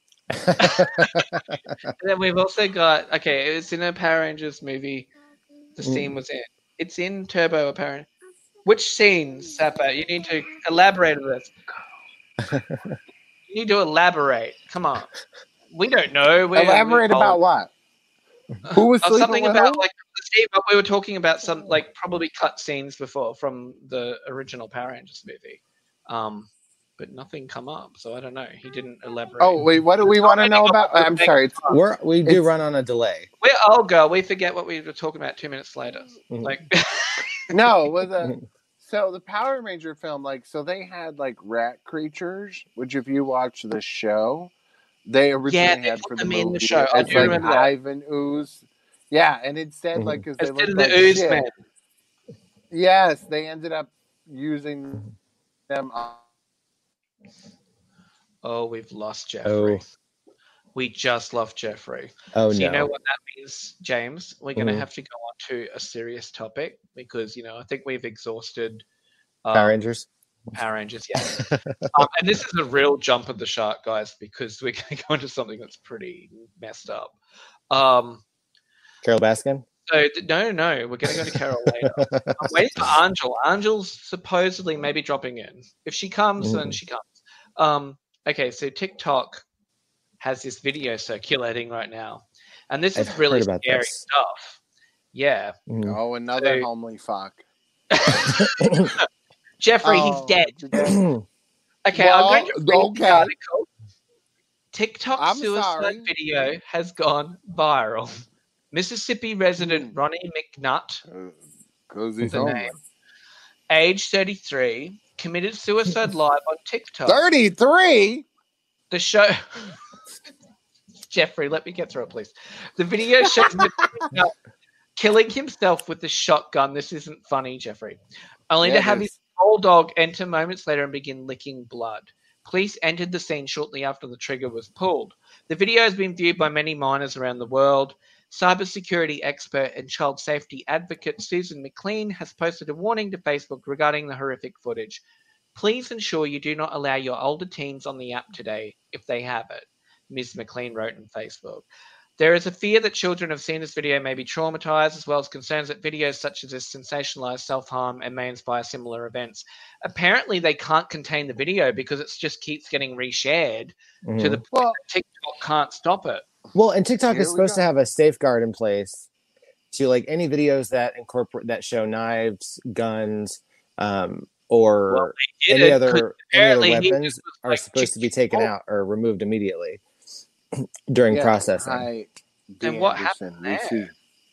And then we've also got okay. It's in a Power Rangers movie. The Mm. scene was in. It's in Turbo, apparently. Which scene, Sapper? You need to elaborate on this. You need to elaborate. Come on. We don't know. We're, Elaborate we're about old. what? Who was Uh, sleeping something with about who? like the scene, but we were talking about some like probably cut scenes before from the original Power Rangers movie. Um, but nothing come up, so I don't know. He didn't elaborate. Oh wait, what do we want to know about? I'm sorry. It's, We're, we do It's- run on a delay. We're old girl. We forget what we were talking about two minutes later. Mhm. Like, no, with a so the Power Ranger film, like so they had like rat creatures, which if you watch the show, they originally they had put for the them movie. in the show. I It's do like remember that. Ivan Ooze. Yeah, and it said Mhm. like because they instead looked of the like ooze shit. man. Yes, they ended up using them. On... Oh, we've lost Jeffrey. Oh. We just lost Jeffrey. Oh, so no. you know what that means, James? We're going to Mhm. have to go on to a serious topic because, you know, I think we've exhausted uh, Power Rangers? Power Rangers, yeah. um, and this is a real jump of the shark, guys, because we're going to go into something that's pretty messed up. Um, Carol Baskin? So no, no, we're going to go to Carol later. I'm waiting for Angel. Angel's supposedly maybe dropping in. If she comes, mm. then she comes. Um, okay, so TikTok has this video circulating right now, and this is I've really heard about scary this. stuff. Yeah. Mm. Oh, another So- homely fuck. Jeffrey, Oh, he's dead. Mm. Okay, Well, I'm going to read okay. the article. TikTok I'm suicide sorry. video has gone viral. Mississippi resident Mm. Ronnie McNutt, Because he's The homely. name. age thirty-three, committed suicide live on TikTok. thirty-three? The show... Jeffrey, let me get through it, please. The video shows McNutt killing himself with a shotgun. This isn't funny, Jeffrey. Only Yeah, to it have is. his old dog enter moments later and begin licking blood. Police entered the scene shortly after the trigger was pulled. The video has been viewed by many minors around the world. Cybersecurity expert and child safety advocate Susan McLean has posted a warning to Facebook regarding the horrific footage. Please ensure you do not allow your older teens on the app today if they have it, Miz McLean wrote on Facebook. There is a fear that children have seen this video may be traumatized, as well as concerns that videos such as this sensationalize self-harm and may inspire similar events. Apparently, they can't contain the video because it just keeps getting reshared Mhm. to the point Well, that TikTok can't stop it. Well, and TikTok Here is we supposed go. to have a safeguard in place to like any videos that incorporate that show knives, guns, um, or Well, they did any it, other 'cause any other apparently he weapons just was are like, supposed to be chicken taken oh. out or removed immediately during yeah, processing. Hi, And D. what Anderson, happened there? Lucy.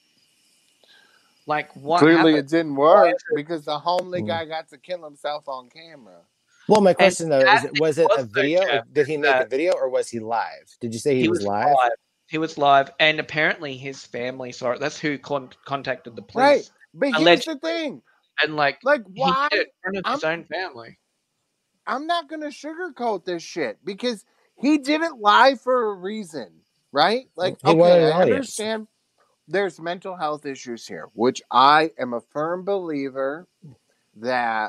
Like, what Clearly, happened? it didn't Why work is it- because the homely Mm. guy got to kill himself on camera. Well, my question though that is, it, was it was a though, video? Jeff, Like, did he make a that- video or was he live? Did you say he, He was, was live? live. He was live, and apparently his family saw it. That's who con- contacted the police. Right. But here's Allegedly. the thing. And like, Like, he why? did it in front of his I'm- own family. I'm not going to sugarcoat this shit because he did it live for a reason, right? Like, He wanted okay, an I audience. understand there's mental health issues here, which I am a firm believer that.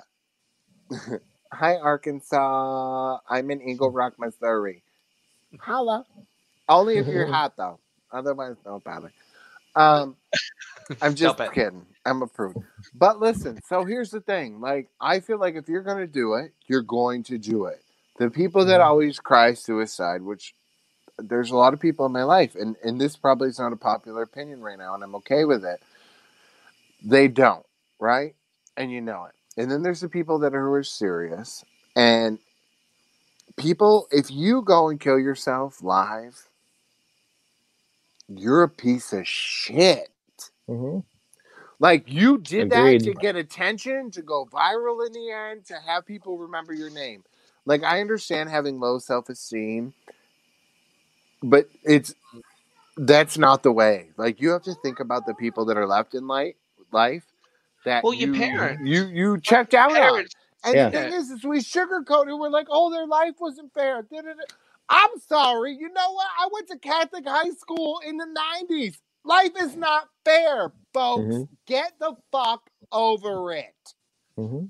Hi, Arkansas. I'm in Eagle Rock, Missouri. Holla. Only if you're hot, though. Otherwise, don't bother. Um, I'm just Stop it. kidding. I'm a prude. But listen, so here's the thing. Like, I feel like if you're going to do it, you're going to do it. The people that always cry suicide, which there's a lot of people in my life, and, and this probably is not a popular opinion right now, and I'm okay with it. They don't, right? And you know it. And then there's the people that are serious. And people, if you go and kill yourself live, you're a piece of shit. hmm Like, you did Agreed. that to get attention, to go viral in the end, to have people remember your name. Like, I understand having low self-esteem, but it's that's not the way. Like, you have to think about the people that are left in life, life that Well, your you, parents. you you checked out on. Parents. And Yeah. the thing is, is we sugarcoat it. We're like, oh, their life wasn't fair. Da-da-da. I'm sorry. You know what? I went to Catholic high school in the nineties. Life is not fair, folks. Mhm. Get the fuck over it. hmm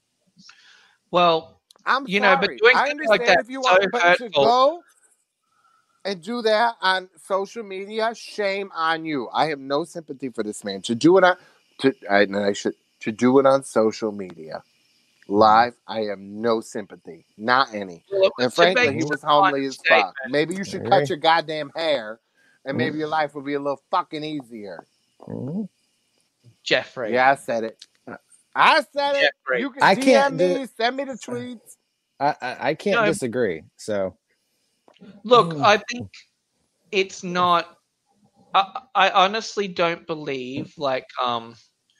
Well, I'm You sorry. know, but doing I something like understand that if you is want so but to hurtful. go and do that on social media, shame on you. I have no sympathy for this man. To do it on to I, and I should to do it on social media. Live, I have no sympathy. Not any. well, it And was to frankly, make he was some kind homely of as fuck. statement. Maybe you should I cut agree. your goddamn hair and maybe Mhm. your life would be a little fucking easier. hmm Jeffrey. Yeah, I said it. I said it. Jeffrey. You can I D M can't me, do- send me the tweets. I, I I can't No. disagree. So Look, Mm. I think it's not. I, I honestly don't believe like um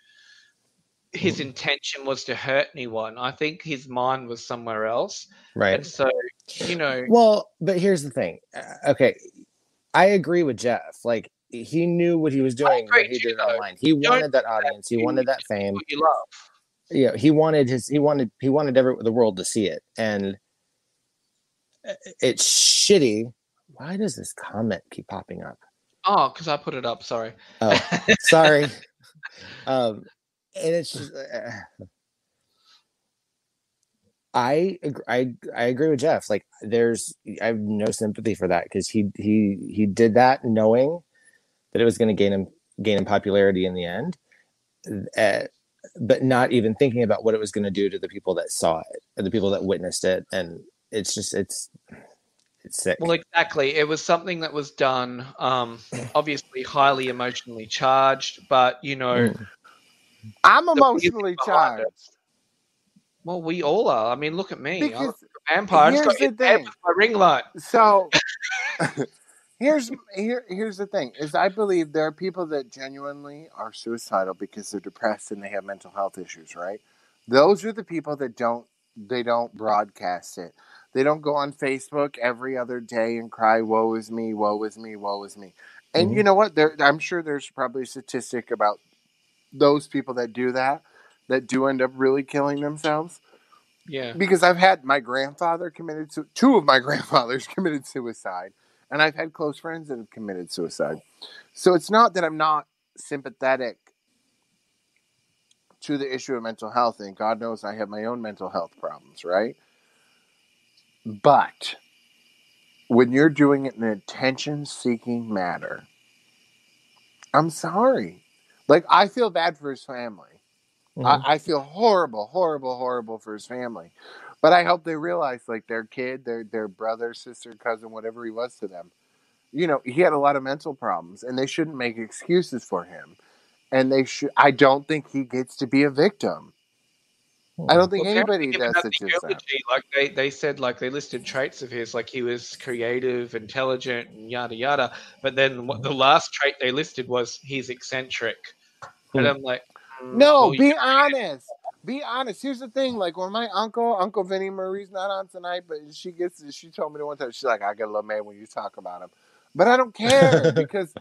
his intention was to hurt anyone. I think his mind was somewhere else, right. and so you know. Well, but here's the thing. Uh, okay, I agree with Jeff. Like he knew what he was doing agree when he too, did it though. online. He Don't wanted that do that. audience. He You- wanted that fame. What you love. Yeah, he wanted his. He wanted. He wanted every the world to see it, and it's shitty. Why does this comment keep popping up? Oh, because I put it up. Sorry. Oh, sorry. um, and it's just. Uh, I ag- I I agree with Jeff. Like, there's I have no sympathy for that because he he he did that knowing that it was going to gain him gain him popularity in the end, uh, but not even thinking about what it was going to do to the people that saw it, or the people that witnessed it, and it's just it's it's sick. Well, exactly. It was something that was done, um, obviously highly emotionally charged, but you know, Mm. I'm the emotionally reason behind it- charged Well, we all are. I mean, look at me. I'm because a vampire. I just here's got the hit dead thing. with my ring light. So here's here here's the thing: is I believe there are people that genuinely are suicidal because they're depressed and they have mental health issues. Right? Those are the people that don't they don't broadcast it. They don't go on Facebook every other day and cry, "Woe is me, woe is me, woe is me." And Mhm. you know what? There, I'm sure there's probably a statistic about those people that do that, that do end up really killing themselves. Yeah. Because I've had my grandfather committed to two of my grandfathers committed suicide, and I've had close friends that have committed suicide. So it's not that I'm not sympathetic to the issue of mental health, and God knows I have my own mental health problems, right? But when you're doing it in an attention-seeking manner, I'm sorry. Like, I feel bad for his family. Mhm. I, I feel horrible, horrible, horrible for his family. But I hope they realize, like, their kid, their their brother, sister, cousin, whatever he was to them, you know, he had a lot of mental problems, and they shouldn't make excuses for him. And they should. I don't think he gets to be a victim. I don't think Well, anybody apparently given does that it the to them. eulogy, like they, they said, like they listed traits of his, like he was creative, intelligent, and yada yada. But then what the last trait they listed was he's eccentric, and I'm like, mm, No, well, be you- honest. Be honest. Here's the thing. Like, when my uncle, Uncle Vinny Marie's not on tonight, but she gets, she told me the one time, she's like, I get a little mad when you talk about him. But I don't care because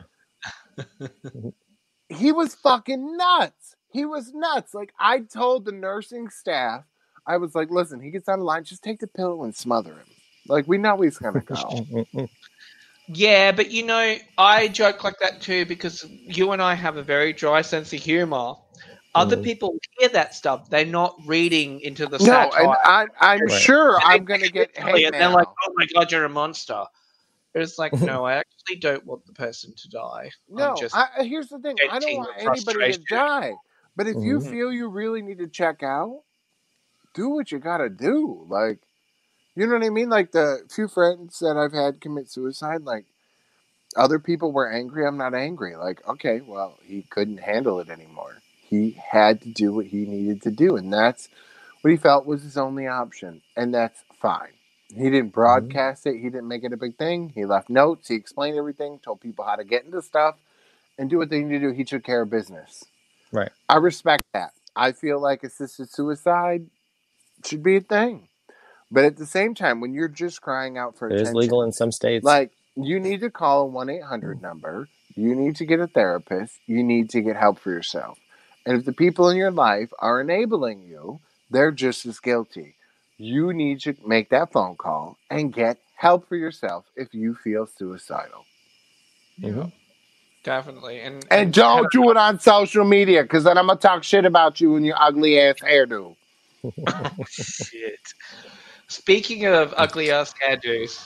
he was fucking nuts. He was nuts. Like, I told the nursing staff, I was like, listen, he gets on the line, just take the pillow and smother him. Like, we know he's going to go. yeah, but you know, I joke like that too because you and I have a very dry sense of humor. Other Mm. people hear that stuff; they're not reading into the No, satire. and I, I'm Right. sure And I'm they going to take get it literally, hate and they're mail. like, "Oh my god, you're a monster." It's like, no, I actually don't want the person to die. I'm No, just I, here's the thing. I don't venting want the anybody to frustration. die. But if you Mhm. feel you really need to check out, do what you got to do. Like, you know what I mean? Like, the few friends that I've had commit suicide, like, other people were angry. I'm not angry. Like, okay, well, he couldn't handle it anymore. He had to do what he needed to do. And that's what he felt was his only option. And that's fine. He didn't broadcast it. He didn't make it a big thing. He left notes. He explained everything, told people how to get into stuff and do what they need to do. He took care of business. Right. I respect that. I feel like assisted suicide should be a thing. But at the same time, when you're just crying out for It is attention, legal in some states. like, you need to call a one eight hundred number. You need to get a therapist. You need to get help for yourself. And if the people in your life are enabling you, they're just as guilty. You need to make that phone call and get help for yourself if you feel suicidal. Mhm. Definitely. And, And don't do it on social media, because then I'm going to talk shit about you and your ugly ass hairdo. shit. Speaking of ugly ass hairdos,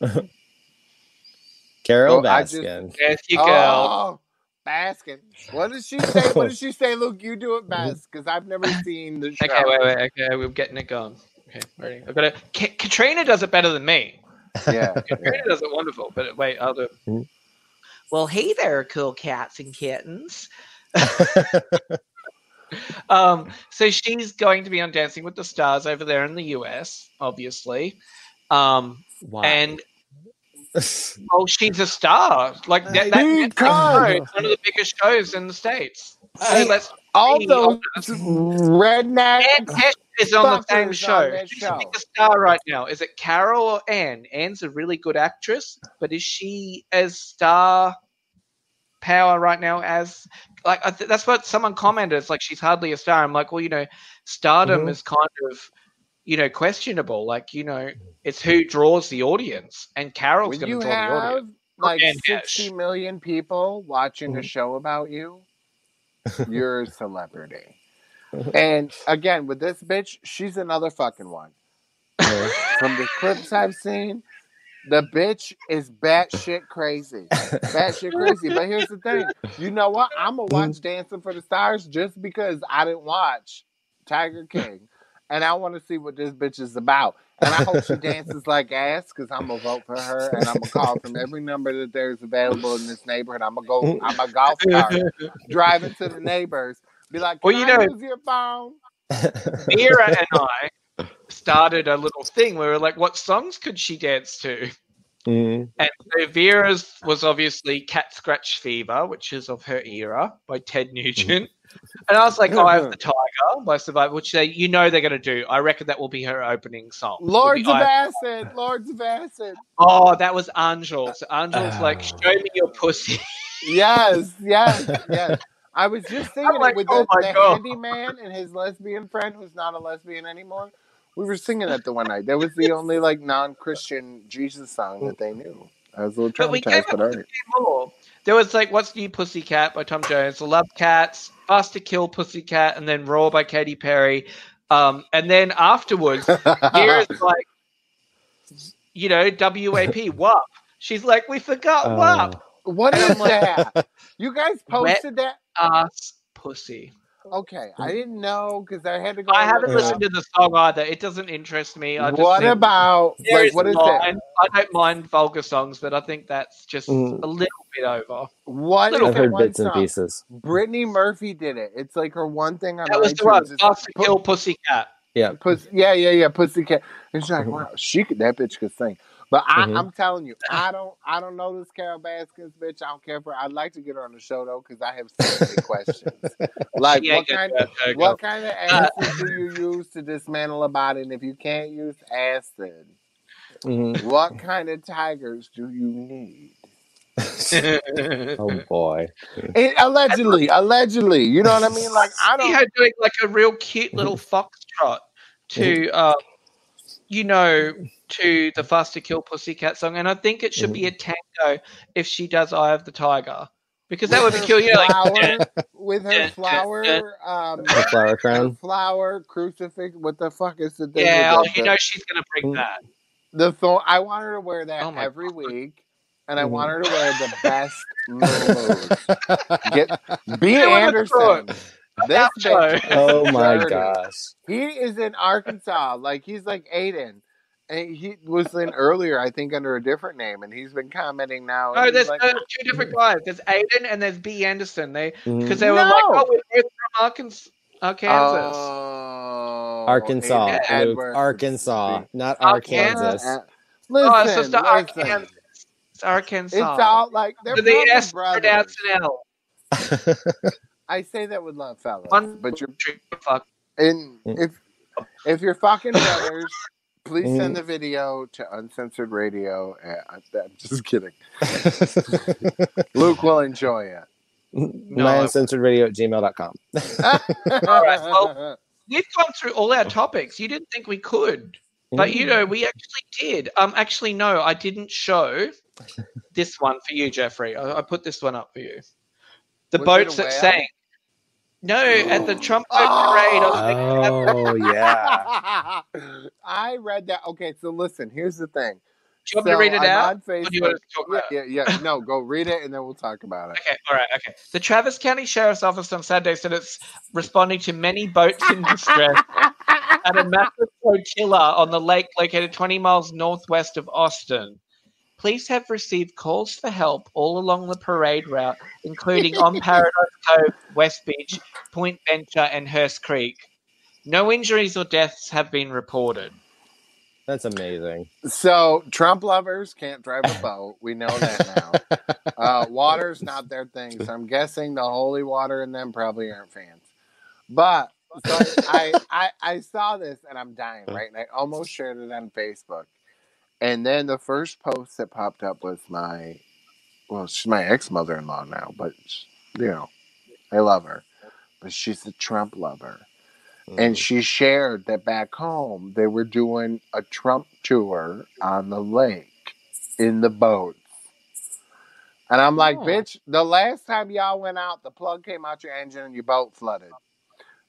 Carol Oh, I just- Baskin. there's your girl. Oh, Baskin. What does she say? What does she say? Luke, you do it best, because I've never seen the show. Okay, wait, wait. Okay, we're getting it going. Okay, ready. I've got it. Ka- Katrina does it better than me. Yeah. Katrina does it wonderful. But wait, I'll do it. Mhm. Well, hey there, cool cats and kittens. Um, so she's going to be on Dancing with the Stars over there in the U S, obviously. Um, Wow. and well, she's a star. Like that, that Netflix Because- show is one of the biggest shows in the States. So Hey, let's All be those honest. redneck. Anne Hesh is on the same fuckers show. on that Who's show. the biggest star right now? Is it Carol or Anne? Anne's a really good actress, but is she as star power right now as like I th- that's what someone commented? It's like she's hardly a star. I'm like, well, you know, stardom Mhm. is kind of you know questionable. Like you know, it's who draws the audience, and Carol's When going you to draw the audience. have like Anne sixty Hesh. million people watching a Mhm. show about you, you're a celebrity. And again, with this bitch, she's another fucking one. from the clips I've seen, the bitch is batshit crazy. Batshit crazy. But here's the thing. You know what? I'm going to watch Dancing for the Stars just because I didn't watch Tiger King. And I want to see what this bitch is about. And I hope she dances like ass because I'm going to vote for her. And I'm going to call from every number that there's available in this neighborhood. I'm going to go, I'm a golf cart, driving to the neighbors. Be like, can Well, you I know- use your phone? Vera and I started a little thing where we were like, what songs could she dance to? Mm. And so Vera's was obviously Cat Scratch Fever, which is of her era by Ted Nugent. And I was like, oh, I have the Tiger by Survivor, which they, you know they're going to do. I reckon that will be her opening song. Lords Will of be I- Acid. Lords of Acid. Oh, that was Angel. So Angel's like, show me your pussy. Yes, yes, yes. I was just thinking like, it with oh the, my the God. handyman and his lesbian friend who's not a lesbian anymore. We were singing that the one night. That was the only like non-Christian Jesus song that they knew. I was a little But we came traumatized, up but with all a right. few more. There was like What's New Pussycat by Tom Jones, Love Cats, Fast to Kill Pussycat, and then Raw by Katy Perry. Um, and then afterwards, Vera's like, you know, W A P, W A P. She's like, we forgot Oh. W A P. What And is I'm like, that? You guys posted that? Ass pussy. Okay, I didn't know because I had to go. I and haven't look it listened up. to the song either. It doesn't interest me. I just What think about there like is what is line. it? I don't mind vulgar songs, but I think that's just Mm. a little bit over. What Little is I've the heard one bits and song? pieces. Brittany Murphy did it. It's like her one thing on That was the one. iTunes. It's Fast to pu- Kill Pussycat. Yeah. Pussy, yeah, yeah, yeah, Pussycat. And she's like, wow, she could, that bitch could sing. But I, Mhm. I'm telling you, I don't, I don't know this Carol Baskins bitch. I don't care for. I'd like to get her on the show though, because I have so many questions. Like, She ain't what gonna kind, go, go, go. what kind of acid do you use to dismantle a body? And if you can't use acid, Mhm. what kind of tigers do you need? Oh boy. It, allegedly, allegedly, you know what I mean? Like, I see don't. her doing like a real cute little foxtrot to, uh, you know, to the Fast to Kill Pussycat song, and I think it should be a tango if she does Eye of the Tiger, because that would be her cool. You know, like, flower, with her flower, um, The flower her crown. flower crucifix. What the fuck is the thing? yeah, oh, with the, you know she's gonna bring that. the thorn. I want her to wear that Oh my every God. week, and I Mhm. want her to wear the best moo Get B. Yeah, what a Anderson. This Gaucho. bitch. Oh my dirty. gosh. He is in Arkansas. Like he's like Aiden. And he was in earlier, I think, under a different name, and he's been commenting now. No, and he's there's like, uh, two different guys. There's Aiden and there's B. Anderson. They Mhm. because they were No. like, oh, we're both from Arkansas. Arkansas. Oh, Arkansas, Aiden Luke. Edwards. Arkansas, not Arkansas. Arkansas. Uh, oh, it's listen, just listen. Arkansas. It's Arkansas. It's all like they're So the probably S brothers. pronounced an L. I say that with love, fellas. One But you're fuck. and Mm. if if you're fucking brothers, please Mm. send the video to Uncensored Radio. I'm just kidding. Luke will enjoy it. My uncensored radio at gmail dot com. All right, well, we've gone through all our topics. You didn't think we could, but you know we actually did. Um, actually, no, I didn't show this one for you, Jeffrey. I, I put this one up for you. The Was it boats a that whale? sank. No, at the Trump boat parade. I was like, Oh yeah. I read that. Okay, so listen. Here's the thing. do you want me to So read it I'm out? on Or do you Facebook. want us to talk Yeah, about it? yeah, yeah. No, go read it and then we'll talk about it. Okay, all right, okay. The Travis County Sheriff's Office on Saturday said it's responding to many boats in distress at a massive flotilla on the lake located twenty miles northwest of Austin. Police have received calls for help all along the parade route, including on Paradise Cove, West Beach, Point Venture, and Hearst Creek. No injuries or deaths have been reported. That's amazing. So Trump lovers can't drive a boat. We know that now. Uh, water's not their thing, so I'm guessing the holy water in them probably aren't fans. But so I, I I saw this and I'm dying, right? And I almost shared it on Facebook. And then the first post that popped up was my, well, she's my ex-mother-in-law now, but, you know, I love her. But she's a Trump lover. And she shared that back home, they were doing a Trump tour on the lake in the boats. And I'm like, Oh. bitch, the last time y'all went out, the plug came out your engine and your boat flooded.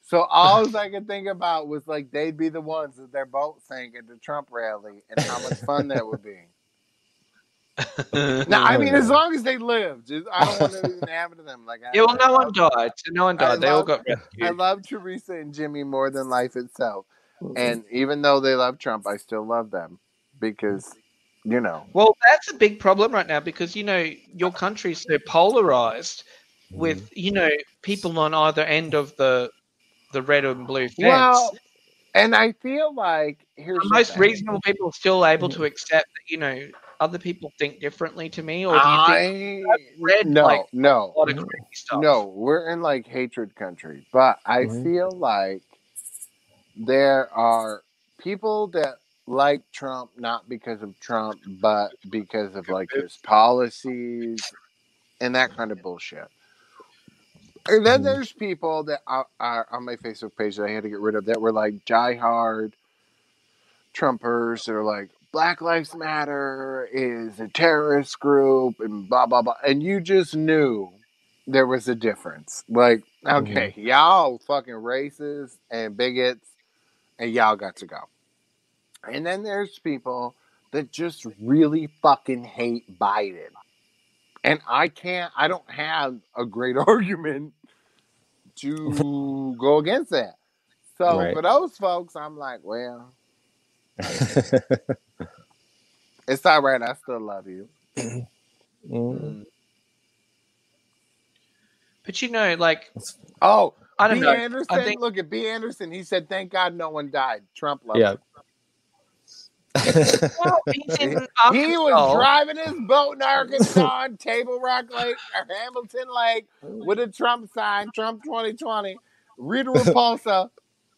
So all I could think about was like they'd be the ones that their boat sank at the Trump rally, and how much fun that would be. Now, I mean, as long as they lived, just, I don't want to even happen to them. Like, I, Yeah, well, I no love, one died. So no one I died. They all love, got I rescued. love Teresa and Jimmy more than life itself. And even though they love Trump, I still love them because, you know. Well, that's a big problem right now because, you know, your country's so polarized with, you know, people on either end of the the red and blue fence. Well, and I feel like here's Are the most thing. reasonable people still able to accept that, you know, other people think differently to me? Or do you think I I've read no like no a lot of crazy stuff? no. We're in like hatred country, but I Mhm. feel like there are people that like Trump not because of Trump, but because of like his policies and that kind of bullshit. And then Mhm. there's people that are, are on my Facebook page that I had to get rid of that were like diehard Trumpers that are like, Black Lives Matter is a terrorist group and blah, blah, blah. And you just knew there was a difference. Like, okay, y'all fucking racist and bigots and y'all got to go. And then there's people that just really fucking hate Biden. And I can't, I don't have a great argument to go against that. So Right. for those folks, I'm like, well, it's all right. I still love you. Mm. But, you know, like, Oh, I don't B. know. Anderson. I think Look at B. Anderson. He said, thank God no one died. Trump loved Yeah. him. well, he's in He was Arkansas. driving his boat in Arkansas on Table Rock Lake or Hamilton Lake with a Trump sign, Trump twenty twenty. Rita Repulsa.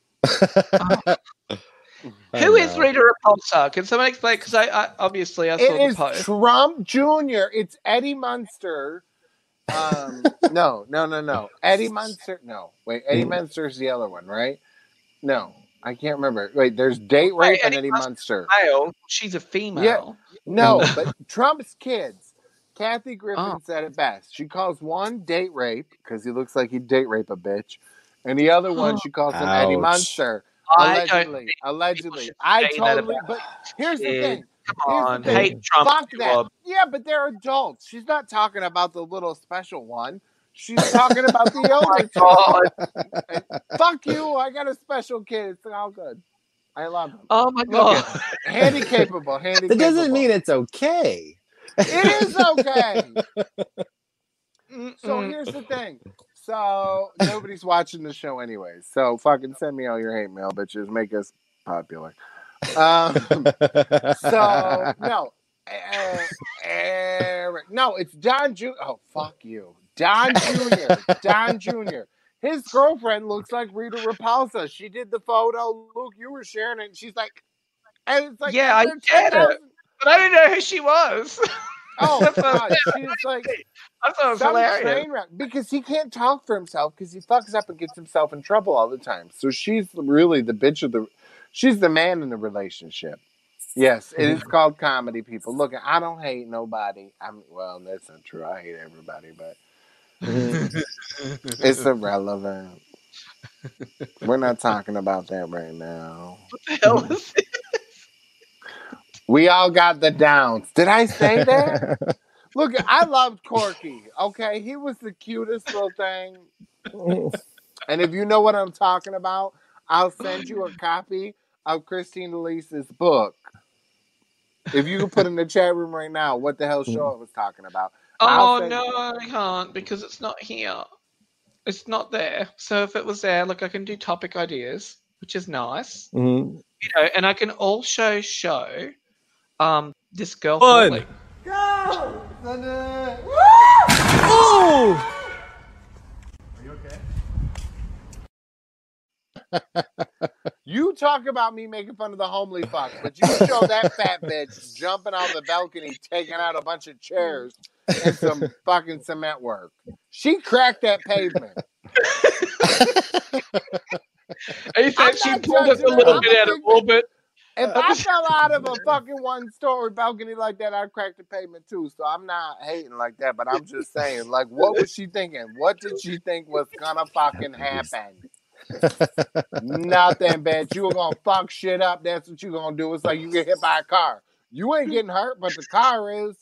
Who is Rita Repulsa? Can someone explain? Because I, I obviously I saw It the is post. Trump Junior It's Eddie Munster. Um, no, no, no, no. Eddie Munster. No, wait. Eddie Munster's the other one, right? No, I can't remember. Wait, there's Date Rape Wait, and Eddie Eddie Munster. Male. She's a female. No, but Trump's kids. Kathy Griffin Oh. said it best. She calls one date rape because he looks like he'd date rape a bitch, and the other one she calls him Eddie Ouch. Munster. I don't Allegedly, think allegedly. should I say that totally. about But here's the kids. thing. Come Here's on, the thing. hate Trump. Fuck you that. are- Yeah, but they're adults. She's not talking about the little special one. She's talking about the Oh my older two. god. And fuck you. I got a special kid. It's all good. I love him. Oh my Look god. at handy capable. Handy That doesn't capable. mean it's okay. It is okay. So Mm-mm. here's the thing. So nobody's watching the show anyways. So fucking send me all your hate mail, bitches. Make us popular. Um, so no, uh, Eric. No, it's Don Junior Oh fuck you, Don Junior Don Junior His girlfriend looks like Rita Repulsa. She did the photo. Luke, you were sharing it. And she's like, and it's like, Yeah, I there's get it. ten thousand But I didn't know who she was. Oh That's what god, I she's like. I thought it was Some hilarious. train wreck because he can't talk for himself because he fucks up and gets himself in trouble all the time. So she's really the bitch of the, she's the man in the relationship. Yes, it is called comedy. People, look, I don't hate nobody. I'm well, that's not true. I hate everybody, but it's irrelevant. We're not talking about that right now. What the hell was it? We all got the downs. Did I say that? Look, I loved Corky. Okay, he was the cutest little thing. And if you know what I'm talking about, I'll send you a copy of Christine Elise's book. If you can put in the chat room right now what the hell show I was talking about. Oh I'll send- no, I can't because it's not here. It's not there. So if it was there, look, I can do topic ideas, which is nice. Mhm. You know, and I can also show um this girl. One. falling. Oh! You talk about me making fun of the homely fuck, but you show that fat bitch jumping off the balcony, taking out a bunch of chairs and some fucking cement work. She cracked that pavement. And he said I'm she not pulled us a judging her. little I'm bit a out of big- orbit. If I fell out of a fucking one-story balcony like that, I'd crack the pavement too. So I'm not hating like that, but I'm just saying, like, what was she thinking? What did she think was gonna fucking happen? Nothing, bitch. You were gonna fuck shit up. That's what you gonna do. It's like you get hit by a car. You ain't getting hurt, but the car is.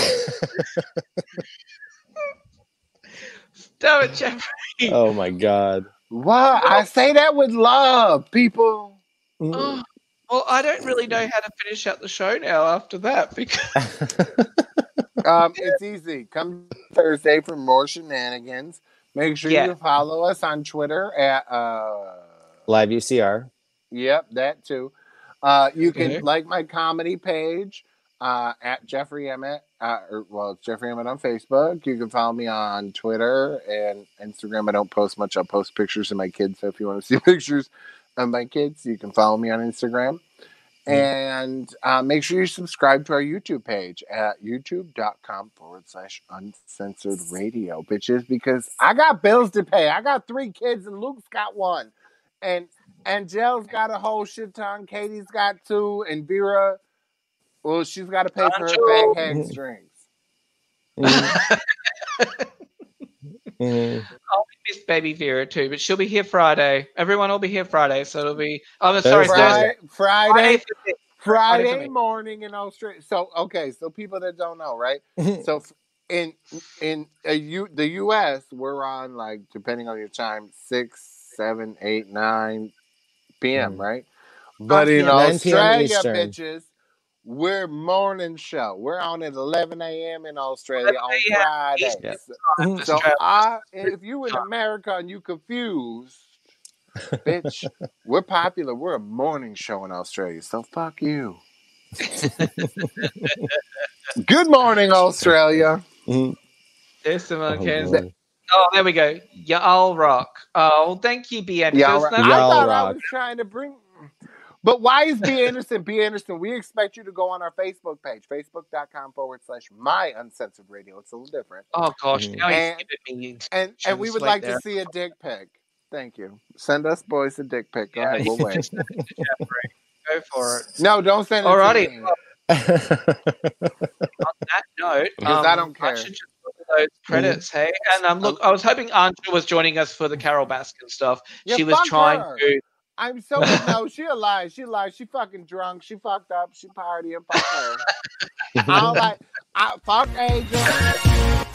Stop it, Jeffrey. Oh my god. What? I say that with love, people. Oh, well, I don't really know how to finish out the show now after that because Um, it's easy. Come Thursday for more shenanigans. Make sure Yeah. you follow us on Twitter at uh Live U C R. Yep, that too. Uh, you can Mhm. like my comedy page uh, at Jeffrey Emmett. Uh, or, well, it's Jeffrey Emmett on Facebook. You can follow me on Twitter and Instagram. I don't post much. I'll post pictures of my kids. So if you want to see pictures of my kids, you can follow me on Instagram. And uh, make sure you subscribe to our YouTube page at youtube.com forward slash uncensored radio, bitches, because I got bills to pay. I got three kids and Luke's got one. And Angel's got a whole shit ton. Katie's got two. And Vera, well, she's got to pay for her Angel. bag hang strings. Mhm. I'll miss baby Vera too, but she'll be here Friday. Everyone will be here Friday, so it'll be. Oh, sorry, Thursday. Thursday. Friday, Friday, Friday for me. Friday for Friday me. morning in Australia. So, okay, so people that don't know, right? So f- in in a U, the U S, we're on, like, depending on your time, six, seven, eight, nine p.m., Mm. right? But in nine p.m. Australia, Eastern. bitches, we're morning show. We're on at eleven a.m. in Australia on eleven a.m. Friday. Eastern So, Mhm. so Australia. I, if you in America and you confused, bitch, we're popular. We're a morning show in Australia. So fuck you. Good morning, Australia. Mhm. There's some Oh, okay. Lord. Oh, there we go. Y'all rock. Oh, thank you, B. Anderson. Yeah, There's right. no- I Y'all thought I rock. was trying to bring. But why is B. Anderson? B. Anderson, we expect you to go on our Facebook page, facebook.com forward slash my uncensored radio. It's a little different. Oh gosh, Mhm. now he's And- giving me. And and we would Translate like there. to see a dick pic. Thank you. Send us boys a dick pic. Go Yeah. ahead. We'll wait. Go for it. No, don't send it Alrighty. to me. On that note, Because um, I don't care. should just look at those credits, hey? And um, look, I was hoping Anja was joining us for the Carol Baskin stuff. Yeah, she was fuck trying her. to. I'm so no, she a lie. She lied. She fucking drunk. She fucked up. She partying. Fuck her. I don't like. I, fuck Angel.